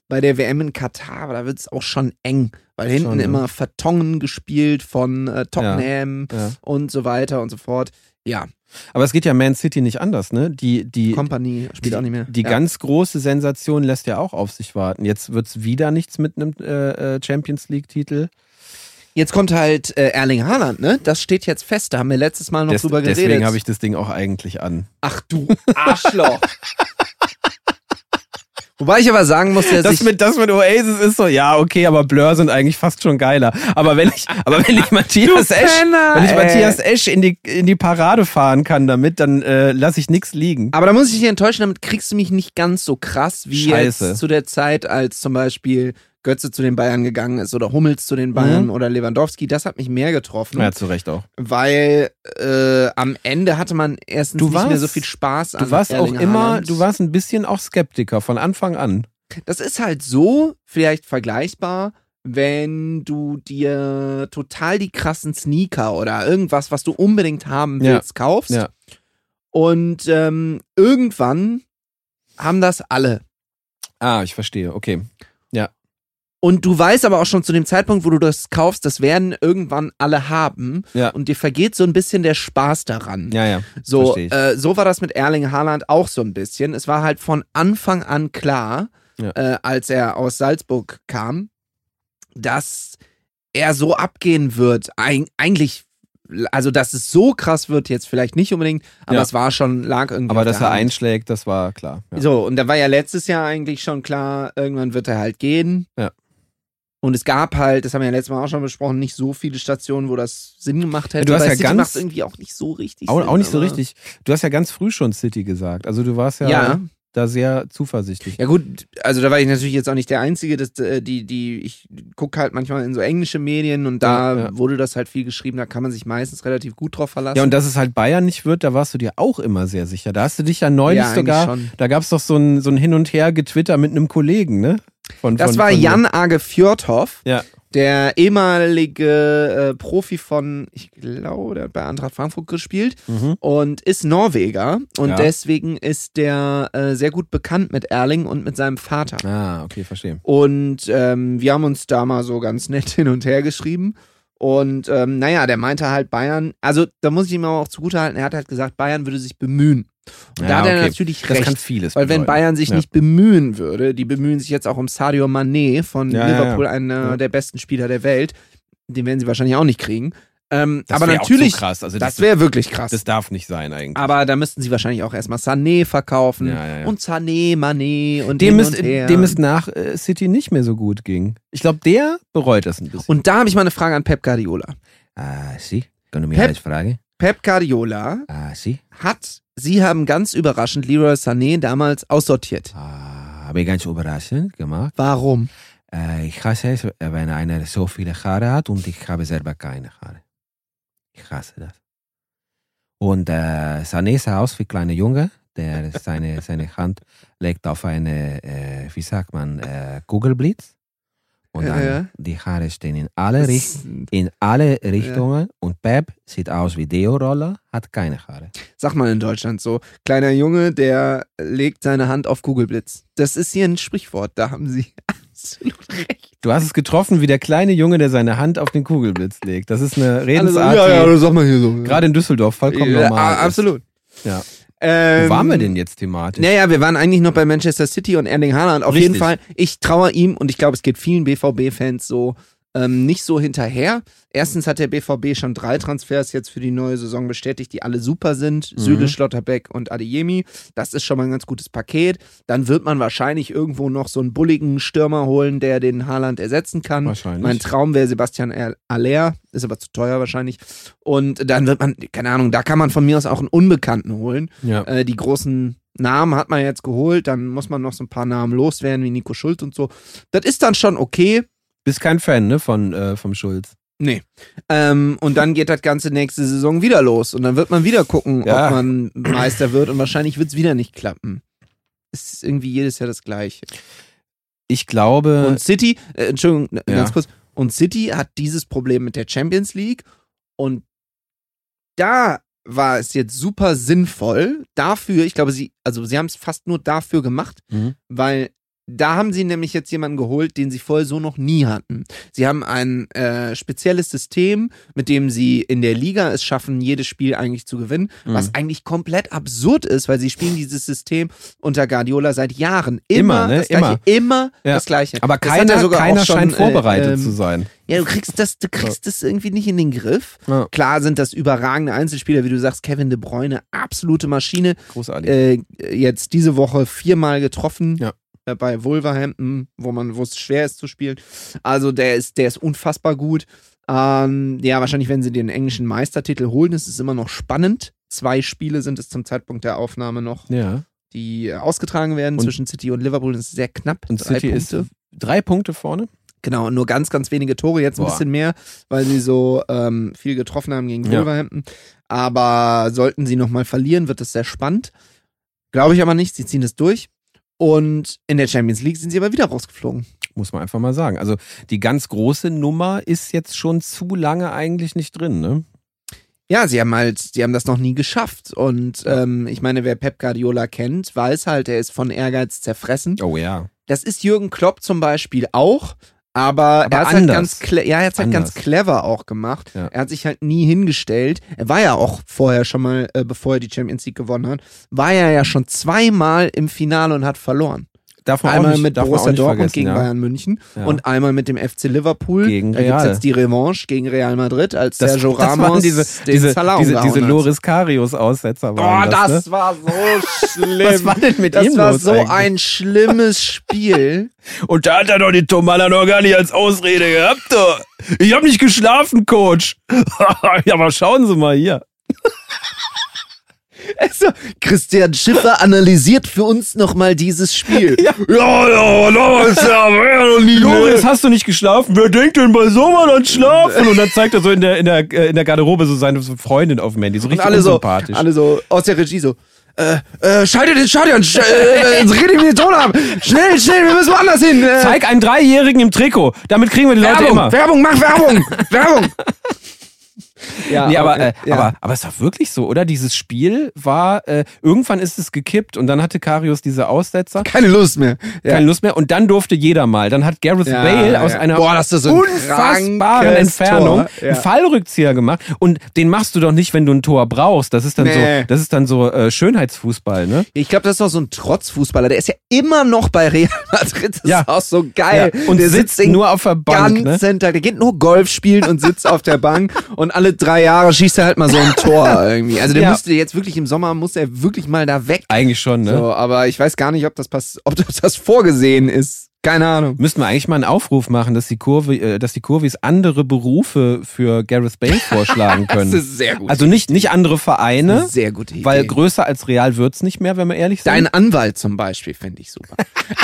bei der W M in Katar, aber da wird es auch schon eng, weil hinten Schon, immer ja. Vertongen gespielt von äh, Tottenham Ja. und so weiter und so fort. Ja, Aber es geht ja Man City nicht anders, ne? Die, die, Company spielt die, auch nicht mehr. Die ja. ganz große Sensation lässt ja auch auf sich warten. Jetzt wird es wieder nichts mit einem äh, äh, Champions League-Titel. Jetzt kommt halt äh, Erling Haaland, ne? Das steht jetzt fest, da haben wir letztes Mal noch Des, drüber geredet. deswegen habe ich das Ding auch eigentlich an. Ach du Arschloch. Wobei ich aber sagen muss, dass Das ich... mit, das mit Oasis ist so, ja, okay, aber Blur sind eigentlich fast schon geiler. Aber wenn ich, aber wenn ich Matthias Esch, Penner, wenn ich ey. Matthias Esch in die, in die Parade fahren kann damit, dann äh, lasse ich nichts liegen. Aber da muss ich dich enttäuschen, damit kriegst du mich nicht ganz so krass wie Scheiße. jetzt zu der Zeit, als zum Beispiel Götze zu den Bayern gegangen ist oder Hummels zu den Bayern Mhm. oder Lewandowski. Das hat mich mehr getroffen, Ja, zu Recht auch. weil äh, am Ende hatte man erstens Du nicht mehr warst- so viel Spaß an Du warst auch Erling immer, Haaland. du warst ein bisschen auch Skeptiker von Anfang an. Das ist halt so vielleicht vergleichbar, wenn du dir total die krassen Sneaker oder irgendwas, was du unbedingt haben Ja. willst, kaufst. Ja. Und ähm, irgendwann haben das alle. Ah, ich verstehe, okay. Und du weißt aber auch schon zu dem Zeitpunkt, wo du das kaufst, das werden irgendwann alle haben. Ja. Und dir vergeht so ein bisschen der Spaß daran. Ja, ja. So, verstehe ich. äh, so war das mit Erling Haaland auch so ein bisschen. Es war halt von Anfang an klar, Ja. äh, als er aus Salzburg kam, dass er so abgehen wird. Eig eigentlich, also dass es so krass wird jetzt vielleicht nicht unbedingt, aber Ja. es war schon, lag irgendwie Aber auf dass der er Hand. einschlägt, das war klar. Ja. So, und da war ja letztes Jahr eigentlich schon klar, irgendwann wird er halt gehen. Ja. Und es gab halt, das haben wir ja letztes Mal auch schon besprochen, nicht so viele Stationen, wo das Sinn gemacht hätte. Du hast Bei ja City ganz- macht's irgendwie auch nicht so richtig Auch, Sinn. auch nicht so aber- richtig. Du hast ja ganz früh schon City gesagt. Also du warst ja, Ja. da sehr zuversichtlich. Ja gut, also da war ich natürlich jetzt auch nicht der Einzige, dass, äh, die, die, ich gucke halt manchmal in so englische Medien und da Ja, ja. wurde das halt viel geschrieben, da kann man sich meistens relativ gut drauf verlassen. Ja, und dass es halt Bayern nicht wird, da warst du dir auch immer sehr sicher. Da hast du dich ja neulich Ja, eigentlich sogar, schon. da gab es doch so ein, so ein Hin und Her getwitter mit einem Kollegen, ne? Von, Das von, war von Jan Age Fjordhoff, Ja. der ehemalige äh, Profi von, ich glaube, der hat bei Eintracht Frankfurt gespielt Mhm. und ist Norweger und Ja. deswegen ist der äh, sehr gut bekannt mit Erling und mit seinem Vater. Ah, okay, verstehe. Und ähm, wir haben uns da mal so ganz nett hin und her geschrieben. Und ähm, naja, der meinte halt Bayern, also da muss ich ihm auch zugutehalten, er hat halt gesagt, Bayern würde sich bemühen. Und da Ja, hat er okay. natürlich Das recht. kann vieles Weil wenn bedeuten. Bayern sich Ja. nicht bemühen würde, die bemühen sich jetzt auch um Sadio Mané von Ja, ja, Liverpool, ja. einer Ja. der besten Spieler der Welt, den werden sie wahrscheinlich auch nicht kriegen. Ähm, Das aber wär auch natürlich, so krass. Also das das, wäre wirklich krass. das darf nicht sein eigentlich. Aber da müssten sie wahrscheinlich auch erstmal Sané verkaufen Ja, ja, ja. und Sané, Mané und dem, hin ist, und her. dem es nach äh, City nicht mehr so gut ging. Ich glaube, der bereut das ein bisschen. Und da habe ich mal eine Frage an Pep Guardiola. Ah, Sie? Können Pep- fragen? Pep Guardiola Ah, Sie? hat, sie haben ganz überraschend Leroy Sané damals aussortiert. Ah, habe ich ganz überraschend gemacht. Warum? Äh, ich hasse es, wenn einer so viele Haare hat und ich habe selber keine Haare. Ich hasse das. Und äh, Sané sah aus wie ein kleiner Junge, der seine, seine Hand legt auf eine, äh, wie sagt man, äh, Kugelblitz. Und Ja, dann, ja. die Haare stehen in alle, Das- Richt in alle Richtungen. Und Pep sieht aus wie Deo-Roller, hat keine Haare. Sag mal in Deutschland so, kleiner Junge, der legt seine Hand auf Kugelblitz. Das ist hier ein Sprichwort, da haben sie absolut recht. Du hast es getroffen wie der kleine Junge, der seine Hand auf den Kugelblitz legt. Das ist eine Alle so, Redensart, ja, ja, die das sag mal hier so. gerade in Düsseldorf vollkommen ja, normal ist. absolut. Ja. Ähm, Wo waren wir denn jetzt thematisch? Naja, wir waren eigentlich noch bei Manchester City und Erling Haaland. Auf jeden Richtig. Fall, ich traue ihm und ich glaube, es geht vielen B V B-Fans so ähm, nicht so hinterher. Erstens hat der B V B schon drei Transfers jetzt für die neue Saison bestätigt, die alle super sind. Mhm. Süle, Schlotterbeck und Adeyemi. Das ist schon mal ein ganz gutes Paket. Dann wird man wahrscheinlich irgendwo noch so einen bulligen Stürmer holen, der den Haaland ersetzen kann. Wahrscheinlich. Mein Traum wäre Sebastian Aller, ist aber zu teuer wahrscheinlich. Und dann wird man, keine Ahnung, da kann man von mir aus auch einen Unbekannten holen. Ja. Äh, die großen Namen hat man jetzt geholt, dann muss man noch so ein paar Namen loswerden, wie Nico Schulz und so. Das ist dann schon okay. Bist kein Fan, ne, von äh, vom Schulz. Nee. Ähm, und dann geht das ganze nächste Saison wieder los und dann wird man wieder gucken, Ja. ob man Meister wird und wahrscheinlich wird es wieder nicht klappen. Es ist irgendwie jedes Jahr das Gleiche. Ich glaube, Und City, äh, Entschuldigung, Ja. ganz kurz, und City hat dieses Problem mit der Champions League und da war es jetzt super sinnvoll dafür, ich glaube, sie, also sie haben es fast nur dafür gemacht, Mhm. weil Da haben sie nämlich jetzt jemanden geholt, den sie vorher so noch nie hatten. Sie haben ein äh, spezielles System, mit dem sie in der Liga es schaffen, jedes Spiel eigentlich zu gewinnen, mhm. was eigentlich komplett absurd ist, weil sie spielen dieses System unter Guardiola seit Jahren. Immer, immer ne? das Gleiche. Immer, immer ja. das Gleiche. Aber das keiner, sogar keiner auch schon, scheint vorbereitet äh, ähm, zu sein. Ja, du kriegst das, du kriegst das irgendwie nicht in den Griff. Ja. Klar sind das überragende Einzelspieler, wie du sagst, Kevin De Bruyne, absolute Maschine. Großartig. Äh, jetzt diese Woche viermal getroffen. Ja. Bei Wolverhampton, wo man, wo es schwer ist zu spielen. Also der ist, der ist unfassbar gut. Ähm, ja, wahrscheinlich werden sie den englischen Meistertitel holen. Es ist immer noch spannend. Zwei Spiele sind es zum Zeitpunkt der Aufnahme noch, Ja. die ausgetragen werden und zwischen City und Liverpool. Das ist sehr knapp. Und drei City Punkte. ist drei Punkte vorne. Genau, nur ganz, ganz wenige Tore. Jetzt ein Boah. bisschen mehr, weil sie so ähm, viel getroffen haben gegen Ja. Wolverhampton. Aber sollten sie nochmal verlieren, wird es sehr spannend. Glaube ich aber nicht. Sie ziehen es durch. Und in der Champions League sind sie aber wieder rausgeflogen. Muss man einfach mal sagen. Also die ganz große Nummer ist jetzt schon zu lange eigentlich nicht drin, ne? Ja, sie haben halt, sie haben das noch nie geschafft. Und ähm, ich meine, wer Pep Guardiola kennt, weiß halt, er ist von Ehrgeiz zerfressen. Oh ja. Das ist Jürgen Klopp zum Beispiel auch. Aber, Aber er hat anders. halt ganz, cle- ja, er hat's halt Anders. ganz clever auch gemacht. Ja. Er hat sich halt nie hingestellt. Er war ja auch vorher schon mal, äh, bevor er die Champions League gewonnen hat, war er ja schon zweimal im Finale und hat verloren. Darf man auch Einmal nicht, mit darf man auch Borussia nicht Dortmund vergessen, gegen ja. Bayern München Ja. und einmal mit dem F C Liverpool. Gegen Da gibt's Real. jetzt die Revanche gegen Real Madrid, als Das, Sergio das Ramos waren diese, den diese, Salah diese, umgehauen diese hat. Loris Karius-Aussetzer Boah, waren das, das ne? war so schlimm. Was war denn mit das ihm war los so eigentlich? ein schlimmes Spiel. Und da hat er doch die Tomala noch gar nicht als Ausrede gehabt. Doch. Ich habe nicht geschlafen, Coach. Ja, aber schauen Sie mal hier. Also, Christian Schiffer analysiert für uns nochmal dieses Spiel. Ja, ja, Loris, ja, ja noch nie. Loris, hast du nicht geschlafen? Wer denkt denn bei Sommer an Schlafen? Und dann zeigt er so in der, in der, äh, in der Garderobe so seine Freundin auf dem Handy. So Und richtig alle so, unsympathisch. alle so aus der Regie so, äh, äh, schaltet den Stadion, sch äh, jetzt redet mir den Ton ab. Schnell, schnell, wir müssen woanders hin. Äh, Zeig einen Dreijährigen im Trikot. Damit kriegen wir die Leute Werbung, immer. Werbung, mach Werbung, Werbung. Ja, Nee, aber, okay, äh, ja. aber, aber es war wirklich so, oder? Dieses Spiel war, äh, irgendwann ist es gekippt und dann hatte Karius diese Aussetzer. Keine Lust mehr. Ja. Keine Lust mehr. Und dann durfte jeder mal. Dann hat Gareth Ja, Bale aus ja. einer Boah, das ist so ein unfassbaren krankes Entfernung Tor. Ja. einen Fallrückzieher gemacht. Und den machst du doch nicht, wenn du ein Tor brauchst. Das ist dann Nee. so, das ist dann so äh, Schönheitsfußball, ne? Ich glaube, das ist doch so ein Trotzfußballer. Der ist ja immer noch bei Real Madrid. Das Ja. ist auch so geil. Ja. Und der sitzt den nur auf der Bank, ne? ganzen Tag. Der geht nur Golf spielen und sitzt auf der Bank. Und alle drei Jahre schießt er halt mal so ein Tor irgendwie. Also der Ja. müsste jetzt wirklich im Sommer, muss er wirklich mal da weg. Eigentlich schon, ne? So, aber ich weiß gar nicht, ob das, pass ob das vorgesehen ist. Keine Ahnung. Müssten wir eigentlich mal einen Aufruf machen, dass die Kurve, äh, dass die Kurvis andere Berufe für Gareth Bale vorschlagen können. Das ist sehr gut. Also nicht, nicht andere Vereine, Sehr gute Idee. weil größer als Real wird's nicht mehr, wenn wir ehrlich sind. Dein Anwalt zum Beispiel fände ich super.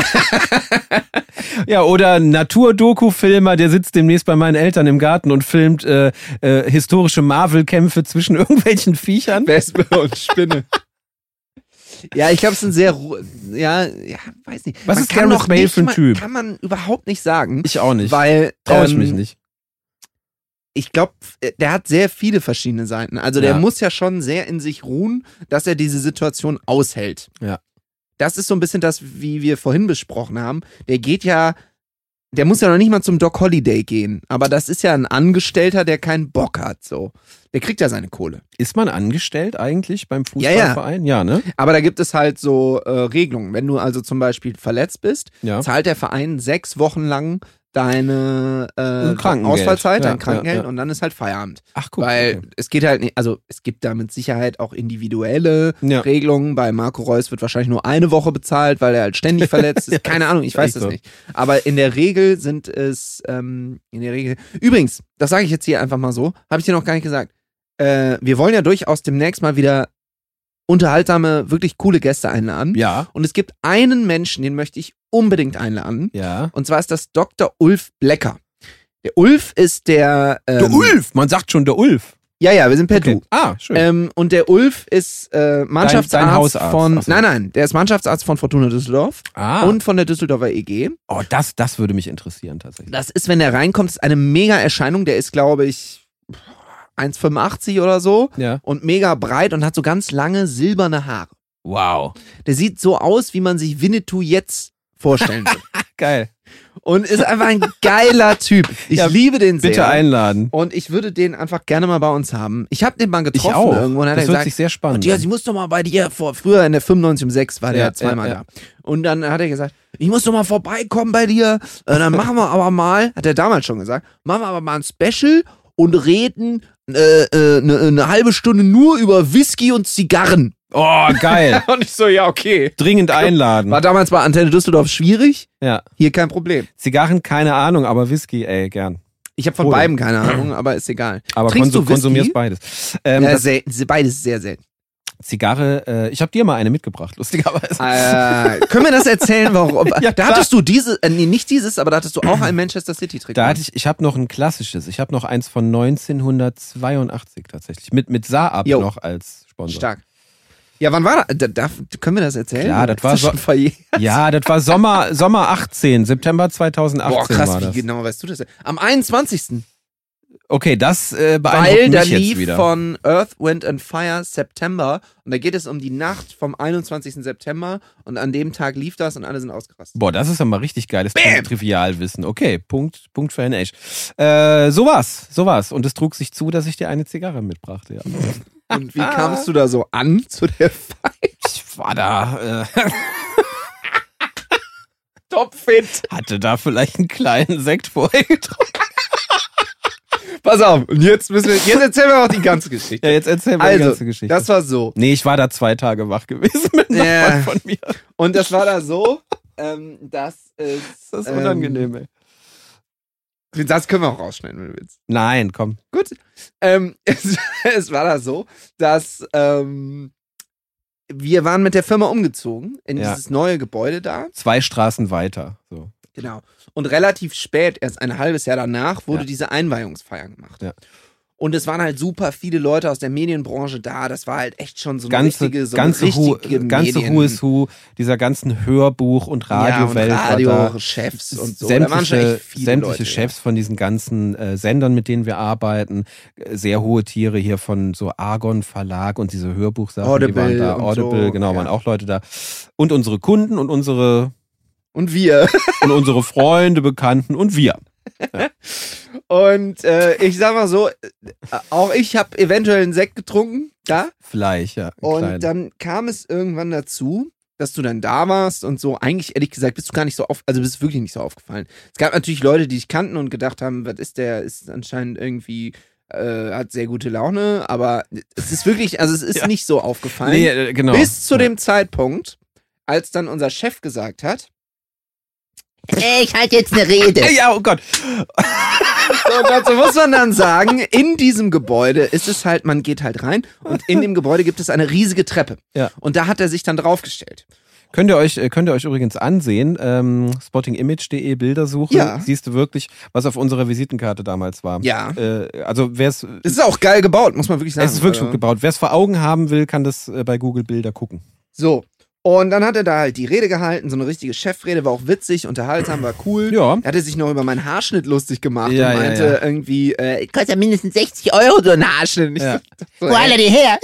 Ja, oder Naturdoku-Filmer, der sitzt demnächst bei meinen Eltern im Garten und filmt äh, äh, historische Marvel-Kämpfe zwischen irgendwelchen Viechern. Wespe und Spinne. Ja, ich glaube, es ist ein sehr, ru- ja, ja, weiß nicht. Was Man ist kann Gareth doch Bale nicht für ein mal- Typ? Kann man überhaupt nicht sagen. Ich auch nicht. Weil, Traue ich ähm, mich nicht. Ich glaube, der hat sehr viele verschiedene Seiten. Also der Ja. muss ja schon sehr in sich ruhen, dass er diese Situation aushält. Ja. Das ist so ein bisschen das, wie wir vorhin besprochen haben. Der geht ja, der muss ja noch nicht mal zum Doc Holiday gehen. Aber das ist ja ein Angestellter, der keinen Bock hat. So, der kriegt ja seine Kohle. Ist man angestellt eigentlich beim Ja, ja. Fußballverein? Ja, ne? Aber da gibt es halt so äh, Regelungen. Wenn du also zum Beispiel verletzt bist, Ja. zahlt der Verein sechs Wochen lang deine äh, Ein Krankengeld. Ausfallzeit, Ja, dein Krankengeld ja, ja. und dann ist halt Feierabend. Ach, guck. Weil okay. es geht halt nicht, also es gibt da mit Sicherheit auch individuelle Ja. Regelungen. Bei Marco Reus wird wahrscheinlich nur eine Woche bezahlt, weil er halt ständig verletzt ist. Keine Ahnung, ich weiß echt es so. nicht. Aber in der Regel sind es, ähm, in der Regel. Übrigens, das sage ich jetzt hier einfach mal so, habe ich dir noch gar nicht gesagt. Äh, wir wollen ja durchaus demnächst mal wieder unterhaltsame, wirklich coole Gäste einladen. Ja, Und es gibt einen Menschen, den möchte ich unbedingt einladen. ja. Und zwar ist das Doktor Ulf Blecker. Der Ulf ist der. Ähm, Der Ulf, man sagt schon der Ulf. Ja, ja, wir sind per Okay. Du. Ah, schön. Ähm, und der Ulf ist äh, Mannschaftsarzt Dein- dein Hausarzt. von. Ach so. Nein, nein, der ist Mannschaftsarzt von Fortuna Düsseldorf ah, und von der Düsseldorfer E G. oh, das, das würde mich interessieren tatsächlich. Das ist, wenn der reinkommt, ist eine mega Erscheinung. Der ist, glaube ich, eins Komma fünfundachtzig oder so Ja. und mega breit und hat so ganz lange silberne Haare. Wow. Der sieht so aus, wie man sich Winnetou jetzt vorstellen würde. Geil. Und ist einfach ein geiler Typ. Ich Ja, liebe den sehr. Bitte einladen. Und ich würde den einfach gerne mal bei uns haben. Ich habe den mal getroffen Ich auch. irgendwo und hat Das er hört gesagt, sich sehr spannend ja, an. sie muss doch mal bei dir vor. Früher in der fünfundneunzig um sechs war der Ja, zweimal ja, ja. da. Und dann hat er gesagt, ich muss doch mal vorbeikommen bei dir. Äh, dann machen wir aber mal, hat er damals schon gesagt, machen wir aber mal ein Special und reden äh, äh, eine, eine halbe Stunde nur über Whisky und Zigarren. Oh, geil. Und ich so, ja, okay. Dringend einladen. War damals bei Antenne Düsseldorf schwierig. Ja. Hier kein Problem. Zigarren, keine Ahnung, aber Whisky, ey, gern. Ich habe von Oder. beidem keine Ahnung, aber ist egal. Aber Trinkst konsum- du Whisky? konsumierst beides. Ähm, Ja, das selten, beides sehr selten. Zigarre, äh, ich habe dir mal eine mitgebracht, lustigerweise. Äh, können wir das erzählen, warum? Ja, da klar. hattest du diese, äh, nee, nicht dieses, aber da hattest du auch ein Manchester City Trikot. Da hatte ich, ich habe noch ein klassisches. Ich habe noch eins von neunzehnhundertzweiundachtzig tatsächlich. Mit, mit Saab Jo. noch als Sponsor. Stark. Ja, wann war das? Da, da, können wir das erzählen? Klar, das Ist war so- schon verjährt? Ja, das war Sommer, Sommer achtzehn, September zweitausendachtzehn Boah, krass, war wie das. genau weißt du das? Am einundzwanzigsten Okay, das äh, beeindruckt Weil da mich jetzt lief wieder. von Earth, Wind and Fire September und da geht es um die Nacht vom einundzwanzigsten September und an dem Tag lief das und alle sind ausgerastet. Boah, das ist ja mal richtig geiles Bam! Trivialwissen. Okay, Punkt, Punkt für N H. Äh, so war's, so war's. Und es trug sich zu, dass ich dir eine Zigarre mitbrachte. Ja. Und wie kamst du da so an zu der Feier? Ich war da, äh, Topfit. hatte da vielleicht einen kleinen Sekt vorher getrunken. Pass auf, und jetzt müssen wir, jetzt erzählen wir auch die ganze Geschichte. Ja, jetzt erzähl mal die Also, ganze Geschichte. das war so. nee, ich war da zwei Tage wach gewesen mit einem Ja. Nachbarn von mir. Und das war da so, ähm, dass es. Das ist ähm, unangenehm, ey. Den Satz können wir auch rausschneiden, wenn du willst. Nein, komm. Gut. Ähm, es, es war da so, dass ähm, wir waren mit der Firma umgezogen in Ja. dieses neue Gebäude da. Zwei Straßen weiter. So. Genau. Und relativ spät, erst ein halbes Jahr danach, wurde Ja. diese Einweihungsfeier gemacht. Ja. Und es waren halt super viele Leute aus der Medienbranche da. Das war halt echt schon so eine Ganze, richtige, so ganze, eine Hu, richtige ganze Medien- Who is Who dieser ganzen Hörbuch- und Radiowelt ja, und war da. Radio-Chefs und so. Da waren schon Sämtliche, echt viele sämtliche Leute, Chefs von diesen ganzen äh, Sendern, mit denen wir arbeiten. Äh, Sehr hohe Tiere hier von so Argon Verlag und diese Hörbuchsachen, die Audible waren da. und Audible, so, genau, ja. waren auch Leute da. Und unsere Kunden und unsere, Ja. Und wir. und unsere Freunde, Bekannten und wir. Und äh, ich sag mal so, äh, auch ich habe eventuell einen Sekt getrunken, da. Vielleicht, ja. einen Und kleinen. dann kam es irgendwann dazu, dass du dann da warst und so. Eigentlich, ehrlich gesagt, bist du gar nicht so auf, also bist du wirklich nicht so aufgefallen. Es gab natürlich Leute, die dich kannten und gedacht haben, was ist der, ist anscheinend irgendwie, äh, hat sehr gute Laune, aber es ist wirklich, also es ist Ja. nicht so aufgefallen. Nee, äh, genau. Bis zu Ja. dem Zeitpunkt, als dann unser Chef gesagt hat, Ich halte jetzt eine Rede. Ja, oh Gott. so, und dazu muss man dann sagen, in diesem Gebäude ist es halt, man geht halt rein und in dem Gebäude gibt es eine riesige Treppe. Ja. Und da hat er sich dann draufgestellt. Könnt ihr euch, äh, könnt ihr euch übrigens ansehen, ähm, spottingimage punkt de Bilder suchen, Ja. siehst du wirklich, was auf unserer Visitenkarte damals war. Ja. Äh, also wer es, Es ist auch geil gebaut, muss man wirklich sagen. es ist wirklich Also, gut gebaut. Wer es vor Augen haben will, kann das äh, bei Google Bilder gucken. So. Und dann hat er da halt die Rede gehalten, so eine richtige Chefrede, war auch witzig, unterhaltsam, war cool. Ja. Er hatte sich noch über meinen Haarschnitt lustig gemacht Ja, und ja, meinte ja. irgendwie, äh, Kostet ja mindestens sechzig Euro so ein Haarschnitt. Und ich Ja. so, Wo ey, alle die her?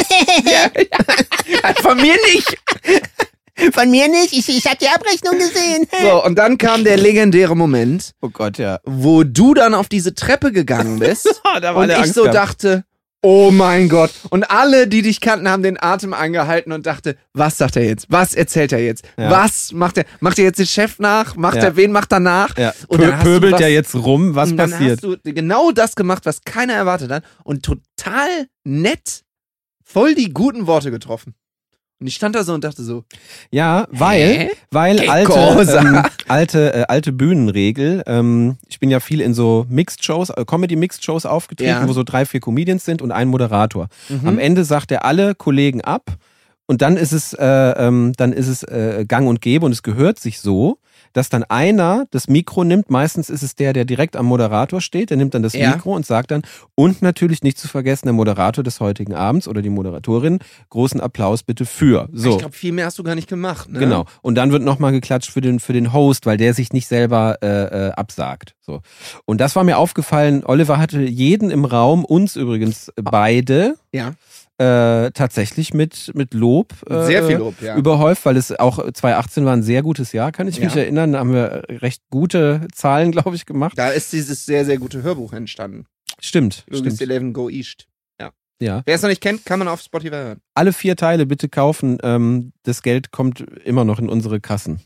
von mir nicht. Von mir nicht. Ich, ich hab die Abrechnung gesehen. So, und dann kam der legendäre Moment, Oh Gott, ja. wo du dann auf diese Treppe gegangen bist da und ich so dachte, oh mein Gott. Und alle, die dich kannten, haben den Atem angehalten und dachte, was sagt er jetzt? Was erzählt er jetzt? Ja. Was macht er? Macht er jetzt den Chef nach? Macht Ja. er, wen macht er nach? Ja. Und dann hast du Pöbelt was- der jetzt rum, was und dann passiert? hast du genau das gemacht, was keiner erwartet hat und total nett, voll die guten Worte getroffen. Und ich stand da so und dachte so, Ja, weil, Hä? weil Che alte, cosa? ähm, alte, äh, alte Bühnenregel, ähm, ich bin ja viel in so Mixed-Shows, äh, Comedy-Mixed-Shows aufgetreten, Ja. wo so drei, vier Comedians sind und ein Moderator. mhm. Am Ende sagt er alle Kollegen ab und dann ist es, äh, ähm, dann ist es äh, gang und gäbe und es gehört sich so, dass dann einer das Mikro nimmt, meistens ist es der, der direkt am Moderator steht, der nimmt dann das Ja. Mikro und sagt dann, und natürlich nicht zu vergessen, der Moderator des heutigen Abends oder die Moderatorin, großen Applaus bitte für. So. Ich glaube, viel mehr hast du gar nicht gemacht. Ne? Genau. Und dann wird nochmal geklatscht für den, für den Host, weil der sich nicht selber äh, äh, absagt. So. Und das war mir aufgefallen, Oliver hatte jeden im Raum, uns übrigens beide, Ja. äh, tatsächlich mit, mit Lob äh, Sehr viel Lob, ja. überhäuft, weil es auch zwanzig achtzehn war ein sehr gutes Jahr, kann ich Ja. mich erinnern. Da haben wir recht gute Zahlen, glaube ich, gemacht. Da ist dieses sehr, sehr gute Hörbuch entstanden. Stimmt, Lucas stimmt. elf Go East. Ja. Ja. Wer es noch nicht kennt, kann man auf Spotify hören. Alle vier Teile bitte kaufen. Ähm, das Geld kommt immer noch in unsere Kassen.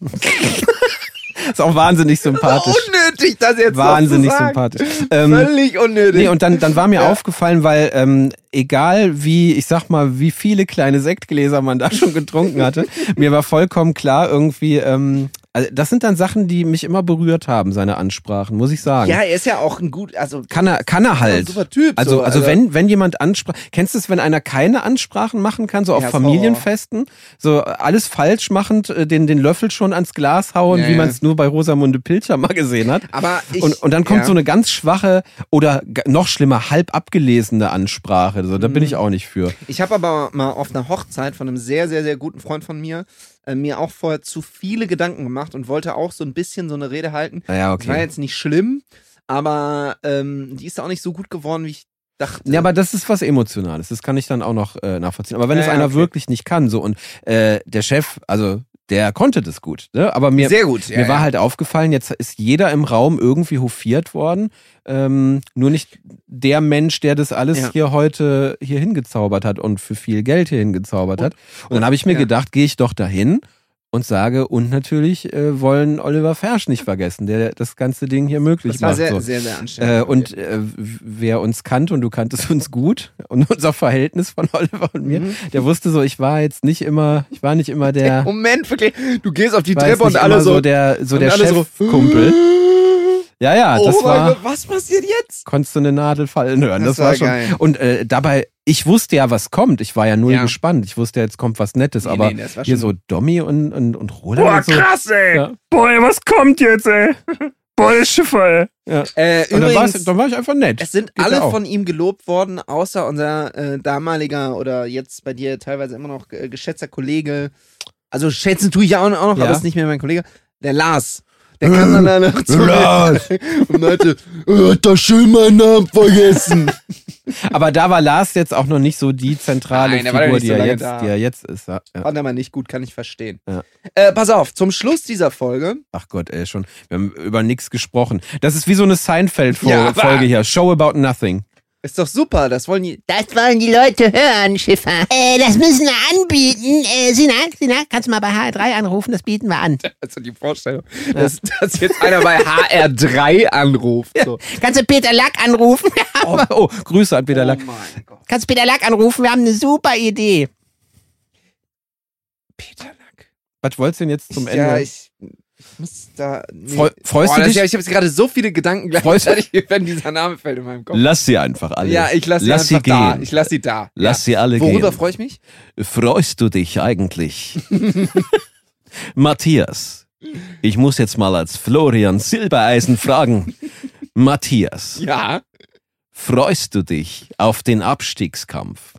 Ist auch wahnsinnig sympathisch. Unnötig, das jetzt Wahnsinnig noch zu sagen. sympathisch. Ähm, Völlig unnötig. Nee, und dann, dann war mir Ja. aufgefallen, weil ähm, egal wie, ich sag mal, wie viele kleine Sektgläser man da schon getrunken hatte, mir war vollkommen klar irgendwie, ähm, also das sind dann Sachen, die mich immer berührt haben, seine Ansprachen, muss ich sagen. ja, er ist ja auch ein gut, also Kann er, kann er halt. ein super Typ. Also, so, also wenn, wenn jemand Ansprachen, kennst du es, wenn einer keine Ansprachen machen kann, so auf Ja, ist Familienfesten, so alles falsch machend, äh, den, den Löffel schon ans Glas hauen, Ja, wie ja. man es nur bei Rosamunde Pilcher mal gesehen hat. Aber ich, Und, und dann kommt ja. so eine ganz schwache oder g- noch schlimmer, halb abgelesene Ansprache. So, da bin Mhm. ich auch nicht für. Ich habe aber mal auf einer Hochzeit von einem sehr, sehr, sehr guten Freund von mir äh, mir auch vorher zu viele Gedanken gemacht und wollte auch so ein bisschen so eine Rede halten. Naja, Das war jetzt nicht schlimm, aber ähm, die ist auch nicht so gut geworden, wie ich dachte. Ja, aber das ist was Emotionales. Das kann ich dann auch noch äh, nachvollziehen. Aber wenn Ja, es ja, einer okay. wirklich nicht kann, so und äh, der Chef, also der konnte das gut, ne? Aber mir, sehr gut. Ja, mir war ja. halt aufgefallen, jetzt ist jeder im Raum irgendwie hofiert worden. Ähm, nur nicht der Mensch, der das alles Ja. hier heute hier hingezaubert hat und für viel Geld hier hingezaubert hat. Und dann habe ich mir ja. gedacht, gehe ich doch dahin und sage, und natürlich äh, wollen Oliver Fersch nicht vergessen, der das ganze Ding hier möglich Das war macht. sehr, so. sehr, sehr anstrengend. Äh, und äh, w- wer uns kannte und du kanntest uns gut und unser Verhältnis von Oliver und mir, Mhm. der wusste so, ich war jetzt nicht immer, ich war nicht immer der, Moment, wirklich, du gehst auf die ich war Treppe jetzt und nicht alle immer so, so der, so und der alle so, Chefkumpel. Ja, ja, oh das mein war, Gott, was passiert jetzt? konntest du eine Nadel fallen hören. Das, Das war war schon. geil. Und äh, dabei, ich wusste ja, was kommt. Ich war ja null Ja. gespannt. Ich wusste, jetzt kommt was Nettes. Nee, aber nee, das war hier schon- so Dommi und, und, und Roland. Boah, und so, krass, ey. Ja. Boah, ey, was kommt jetzt, ey? Boah, der Schiffer, ey. Ja. Äh, Und dann, war's, übrigens, dann war ich einfach nett. es sind Geht alle ja auch. von ihm gelobt worden, außer unser äh, damaliger oder jetzt bei dir teilweise immer noch äh, geschätzter Kollege. Also schätzen tue ich ja auch, auch noch, Ja. aber ist nicht mehr mein Kollege. Der Lars. Der kann dann da noch zu Lars. und meinte, er hat doch schön meinen Namen vergessen. Aber da war Lars jetzt auch noch nicht so die zentrale Nein, der war ja Figur, nicht die, so er lange jetzt, da. die er jetzt ist. Ja. Ja. Fand er mal nicht gut, kann ich verstehen. Ja. Äh, pass auf, zum Schluss dieser Folge. Ach Gott, ey, schon. Wir haben über nichts gesprochen. Das ist wie so eine Ja, Seinfeld-Folge aber- hier. Show about nothing. Ist doch super, das wollen die. Das wollen die Leute hören, Schiffer. Äh, das müssen wir anbieten. Äh, Sina, Sina, kannst du mal bei H R drei anrufen? Das bieten wir an. Also die Vorstellung, dass, dass jetzt einer bei H R drei anruft. So. Kannst du Peter Lack anrufen? Oh, oh Grüße an Peter Lack. Oh mein Gott. Kannst du Peter Lack anrufen? Wir haben eine super Idee. Peter Lack. Was wolltest du denn jetzt zum Ende? Ja, ich, ich muss da. Nee. Freu- freust Boah, du das, dich? Ja, ich habe jetzt gerade so viele Gedanken Freust- gleichzeitig, wenn dieser Name fällt in meinem Kopf. Lass sie einfach alle. Ja, ich lasse sie Lass einfach sie da. gehen. Ich lasse sie da. Lass ja. sie alle Worüber gehen. freue ich mich? Freust du dich eigentlich? Matthias, ich muss jetzt mal als Florian Silbereisen fragen. Matthias, Ja. freust du dich auf den Abstiegskampf?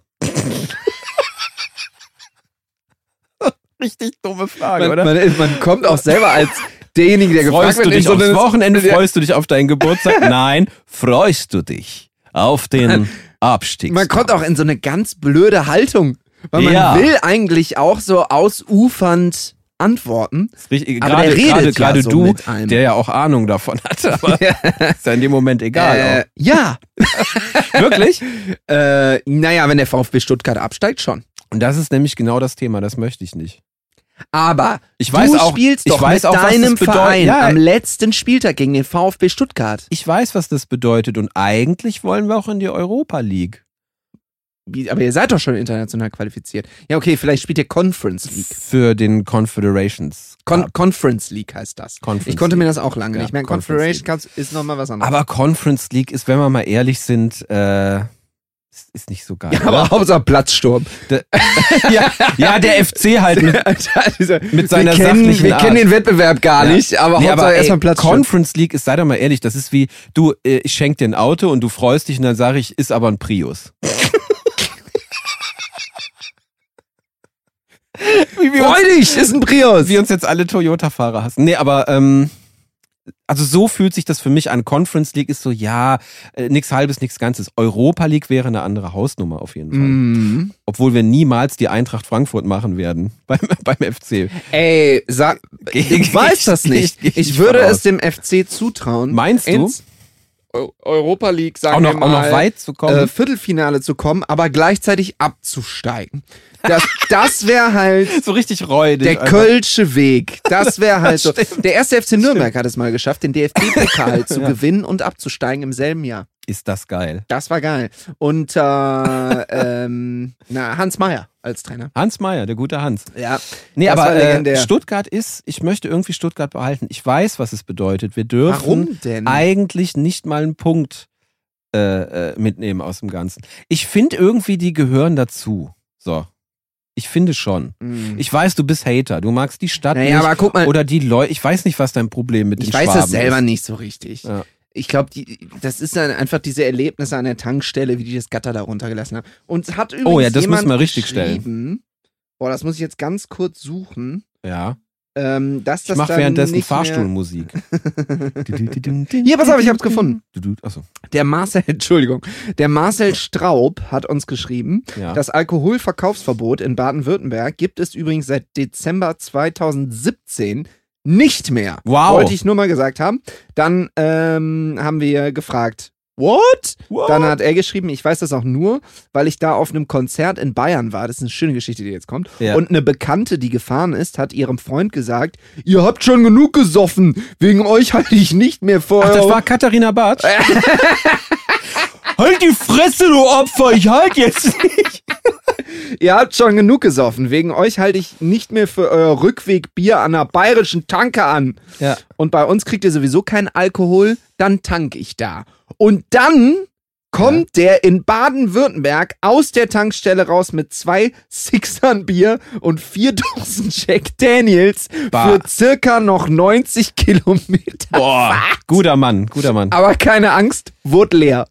Richtig dumme Frage, Man, man, ist- man kommt auch selber als derjenige, der gefragt Freust wird. du in dich so aufs eine- Wochenende? Freust du dich auf deinen Geburtstag? Nein. Freust du dich auf den Abstiegskampf? Man kommt auch in so eine ganz blöde Haltung. Weil man Ja. will eigentlich auch so ausufernd antworten. Richtig, Aber gerade, der redet gerade, ja gerade so du, mit einem. der ja auch Ahnung davon hatte, aber ist ja in dem Moment egal. Äh, ja. auch. Wirklich? Äh, naja, wenn der VfB Stuttgart absteigt, schon. Und das ist nämlich genau das Thema, das möchte ich nicht. Aber Ich weiß du auch- spielst ich doch weiß mit auch, was das deinem bedeutet. Verein Ja. am letzten Spieltag gegen den VfB Stuttgart. Ich weiß, was das bedeutet und eigentlich wollen wir auch in die Europa League. Wie, aber ihr seid doch schon international qualifiziert. Ja, okay, vielleicht spielt ihr Conference League. Für den Confederations. Con Cup. Conference League heißt das. Conference ich konnte mir League. das auch lange Ja, nicht merken. Conference Confederation Cup ist nochmal was anderes. Aber Conference League ist, wenn wir mal ehrlich sind, äh, ist, ist nicht so geil. ja, oder? aber Hauptsache Platzsturm. ja, ja, der F C halt mit, mit seiner wir kennen, sachlichen wir Art. kennen den Wettbewerb gar Ja. nicht, aber Nee, Hauptsache aber ey, erstmal Platzsturm. Conference League ist, sei doch mal ehrlich, das ist wie, du, äh, ich schenk dir ein Auto und du freust dich und dann sage ich, ist aber ein Prius. wie wir uns, Freu dich, ist ein Prius. wie uns jetzt alle Toyota-Fahrer hassen. Nee, aber ähm, Also so fühlt sich das für mich an. Conference League ist so, ja, äh, nichts Halbes, nichts Ganzes. Europa League wäre eine andere Hausnummer auf jeden Fall. Mhm. Obwohl wir niemals die Eintracht Frankfurt machen werden beim, beim F C. Ey, sag, Geh- ich weiß das nicht. geh- geh Ich nicht würde von es aus. dem F C zutrauen. Meinst du? ins Eu- Europa League, sagen Auch noch, wir auch mal, noch weit zu kommen? äh, Viertelfinale zu kommen, aber gleichzeitig abzusteigen. Das, das wäre halt so richtig räudig. der einfach. Kölsche Weg. Das wäre halt so. stimmt. Der erste F C Nürnberg hat es mal geschafft, den D F B-Pokal zu Ja. gewinnen und abzusteigen im selben Jahr. Ist das geil. Das war geil. Und äh, ähm, na, Hans Meyer als Trainer. Hans Meyer, der gute Hans. Ja. Nee, Das aber war äh, legendär. Stuttgart ist, ich möchte irgendwie Stuttgart behalten. Ich weiß, was es bedeutet. Wir dürfen Warum denn? eigentlich nicht mal einen Punkt äh, äh, mitnehmen aus dem Ganzen. Ich finde irgendwie, die gehören dazu. So. Ich finde schon. Hm. Ich weiß, du bist Hater. Du magst die Stadt Naja, nicht. aber guck mal, Oder die Leute. Ich weiß nicht, was dein Problem mit ich den weiß Schwaben das selber ist. nicht so richtig. Ja. Ich glaube, die, das ist dann einfach diese Erlebnisse an der Tankstelle, wie die das Gatter da runtergelassen haben. Und es hat übrigens Oh ja, das jemand müssen wir richtig stellen. geschrieben, boah, das muss ich jetzt ganz kurz suchen, Ja. ähm, dass Ich das mache dann währenddessen nicht Fahrstuhlmusik. Hier, pass auf, ich hab's gefunden. Achso. mehr, der Marcel, Entschuldigung, der Marcel Straub hat uns geschrieben, Ja. das Alkoholverkaufsverbot in Baden-Württemberg gibt es übrigens seit Dezember zweitausendsiebzehn nicht mehr. Wow. Wollte ich nur mal gesagt haben. Dann ähm, haben wir gefragt, what? What? Dann hat er geschrieben, ich weiß das auch nur, weil ich da auf einem Konzert in Bayern war. Das ist eine schöne Geschichte, die jetzt kommt. Ja. Und eine Bekannte, die gefahren ist, hat ihrem Freund gesagt, ihr habt schon genug gesoffen. Wegen euch halte ich nicht mehr vor. Ach, das war Katharina Bartsch? Halt die Fresse, du Opfer! Ich halt jetzt nicht! Ihr habt schon genug gesoffen. Wegen euch halte ich nicht mehr für euer Rückweg Bier an einer bayerischen Tanke an. Ja. Und bei uns kriegt ihr sowieso keinen Alkohol, dann tank ich da. Und dann kommt der in Baden-Württemberg aus der Tankstelle raus mit zwei Sixern Bier und vier Dosen Jack Daniels Bah. für circa noch neunzig Kilometer. Boah, guter Mann, guter Mann. Aber keine Angst, wurde leer.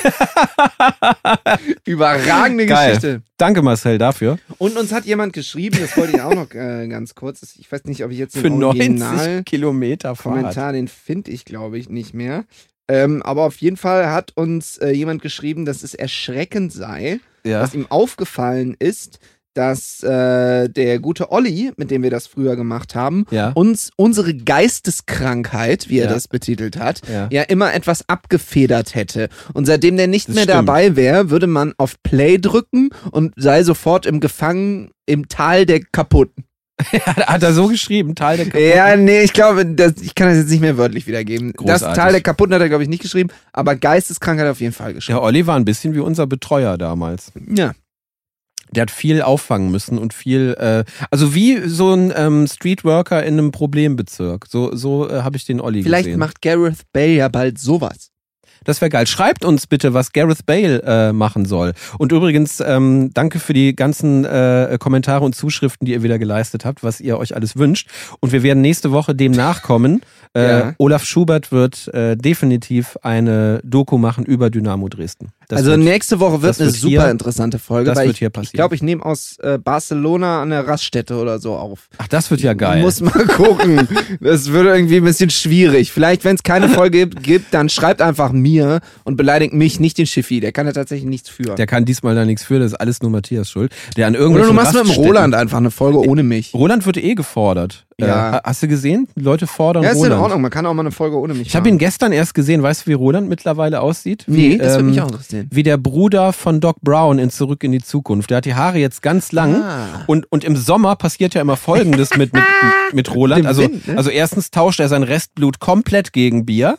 Überragende Geil. Geschichte. Danke Marcel dafür. Und uns hat jemand geschrieben, das wollte ich auch noch äh, ganz kurz, ich weiß nicht, ob ich jetzt den Für Original neunzig Kilometer Fahrt. Kommentar, den finde ich, glaube ich, nicht mehr. Ähm, aber auf jeden Fall hat uns äh, jemand geschrieben, dass es erschreckend sei, Ja. was ihm aufgefallen ist, dass äh, der gute Olli, mit dem wir das früher gemacht haben, Ja. uns unsere Geisteskrankheit, wie er Ja. das betitelt hat, Ja. ja immer etwas abgefedert hätte. Und seitdem der nicht Das mehr stimmt. dabei wäre, würde man auf Play drücken und sei sofort im Gefangen im Tal der Kaputten. Hat er so geschrieben, Teil der Kaputten? Ja, nee, ich glaube, das, ich kann das jetzt nicht mehr wörtlich wiedergeben. Das Großartig. Teil der Kaputten hat er, glaube ich, nicht geschrieben, aber Geisteskrank hat er auf jeden Fall geschrieben. Der Olli war ein bisschen wie unser Betreuer damals. Ja. Der hat viel auffangen müssen und viel, äh, also wie so ein ähm, Streetworker in einem Problembezirk. So, so äh, habe ich den Olli Vielleicht gesehen. macht Gareth Bale ja bald sowas. Das wäre geil. Schreibt uns bitte, was Gareth Bale äh, machen soll. Und übrigens, ähm, danke für die ganzen äh, Kommentare und Zuschriften, die ihr wieder geleistet habt, was ihr euch alles wünscht. Und wir werden nächste Woche dem nachkommen. Äh, Ja. Olaf Schubert wird äh, definitiv eine Doku machen über Dynamo Dresden. Das also wird, nächste Woche wird das eine wird super hier- interessante Folge, das weil wird ich, hier ich passieren. glaube, ich nehme aus äh, Barcelona an der Raststätte oder so auf. ach, das wird ja geil. Muss mal gucken. Das wird irgendwie ein bisschen schwierig. Vielleicht, wenn es keine Folge gibt, gibt, dann schreibt einfach mir und beleidigt mich, nicht den Schiffi. Der kann ja tatsächlich nichts für. Der kann diesmal da nichts für, das ist alles nur Matthias schuld. Der an Oder irgendwelchen du machst mit dem Raststätten- Roland einfach eine Folge ohne mich. Roland wird eh gefordert. Ja. Äh, hast du gesehen? Leute fordern Ja, ist Roland. in Ordnung. Man kann auch mal eine Folge ohne mich Ich habe ihn gestern erst gesehen. Weißt du, wie Roland mittlerweile aussieht? Wie, Nee, das würde ähm, mich auch interessieren. Wie der Bruder von Doc Brown in Zurück in die Zukunft. Der hat die Haare jetzt ganz lang. Ah. Und, und im Sommer passiert ja immer Folgendes mit, mit, mit Roland. Dem Also, Wind, ne? also erstens tauscht er sein Restblut komplett gegen Bier.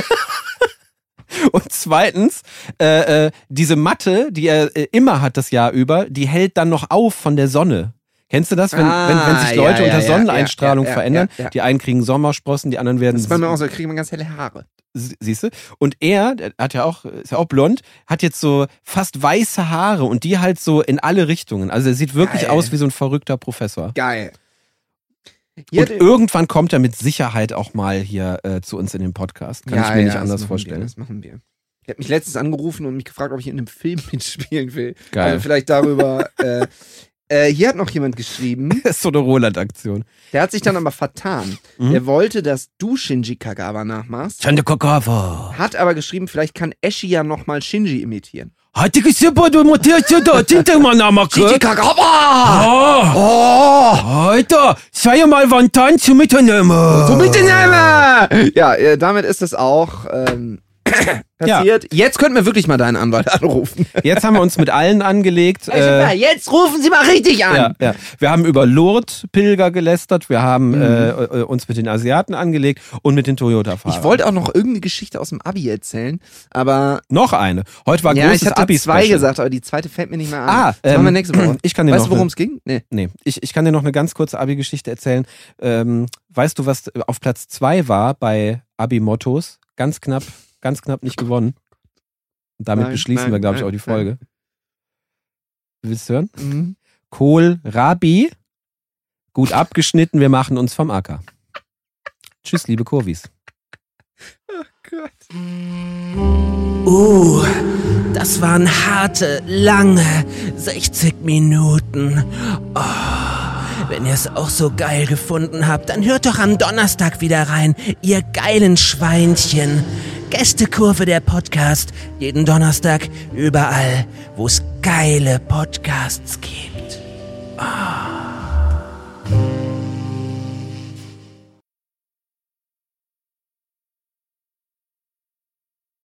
Und zweitens, äh, äh, diese Matte, die er äh, immer hat das Jahr über, die hält dann noch auf von der Sonne. Kennst du das, wenn, Ah, wenn, wenn sich ja, Leute ja, unter ja, Sonneneinstrahlung ja, ja, verändern? ja, ja. Die einen kriegen Sommersprossen, die anderen werden... Das ist bei mir auch so, da kriegt man ganz helle Haare. Siehst du? Und er, der hat ja auch, ist ja auch blond, hat jetzt so fast weiße Haare und die halt so in alle Richtungen. Also er sieht wirklich Geil. aus wie so ein verrückter Professor. Geil. Hier, Und irgendwann kommt er mit Sicherheit auch mal hier äh, zu uns in den Podcast. Kann ich mir nicht das anders machen vorstellen. Wir, das machen wir. Er hat mich letztens angerufen und mich gefragt, ob ich in einem Film mitspielen will. Geil. Also vielleicht darüber. äh, Äh, hier hat noch jemand geschrieben. Das ist so eine Roland-Aktion. Der hat sich dann aber vertan. Mhm. Der wollte, dass du Shinji Kagawa nachmachst. Shinji Kagawa. Hat aber geschrieben, vielleicht kann Eshi ja nochmal Shinji imitieren. Hatte ich super, du Matthias, da, Tinte mal nachmachen. Shinji Kagawa! Oh! Oh! Alter, sei mal Wantan zu mitnehmen. Zu mitnehmen! Ja, äh, damit ist es auch ähm, passiert. Ja. Jetzt könnten wir wirklich mal deinen Anwalt anrufen. Jetzt haben wir uns mit allen angelegt. Äh, jetzt rufen Sie mal richtig an. Ja, ja. Wir haben über Lourdes-Pilger gelästert, wir haben mhm. äh, uns mit den Asiaten angelegt und mit den Toyota-Fahrern. Ich wollte auch noch irgendeine Geschichte aus dem Abi erzählen, aber... Noch eine. Heute war ja, großes Abi-Special. Ich hatte zwei gesagt, aber die zweite fällt mir nicht mehr an. Ah, das ähm, machen wir nächste Woche. Ich kann dir weißt noch du, worum es ging? Nee. Nee. Ich, ich kann dir noch eine ganz kurze Abi-Geschichte erzählen. Ähm, weißt du, was auf Platz zwei war bei Abi-Mottos? Ganz knapp, ganz knapp nicht gewonnen. Und damit nein, beschließen nein, wir, glaube ich, auch die Folge. Nein. Willst du hören? Mhm. Kohl, Rabi, gut abgeschnitten, wir machen uns vom Acker. Tschüss, liebe Kurvis. Oh Gott. Uh, das waren harte, lange sechzig Minuten. Oh, wenn ihr es auch so geil gefunden habt, dann hört doch am Donnerstag wieder rein, ihr geilen Schweinchen. Gästekurve der Podcast, jeden Donnerstag, überall, wo es geile Podcasts gibt. Oh.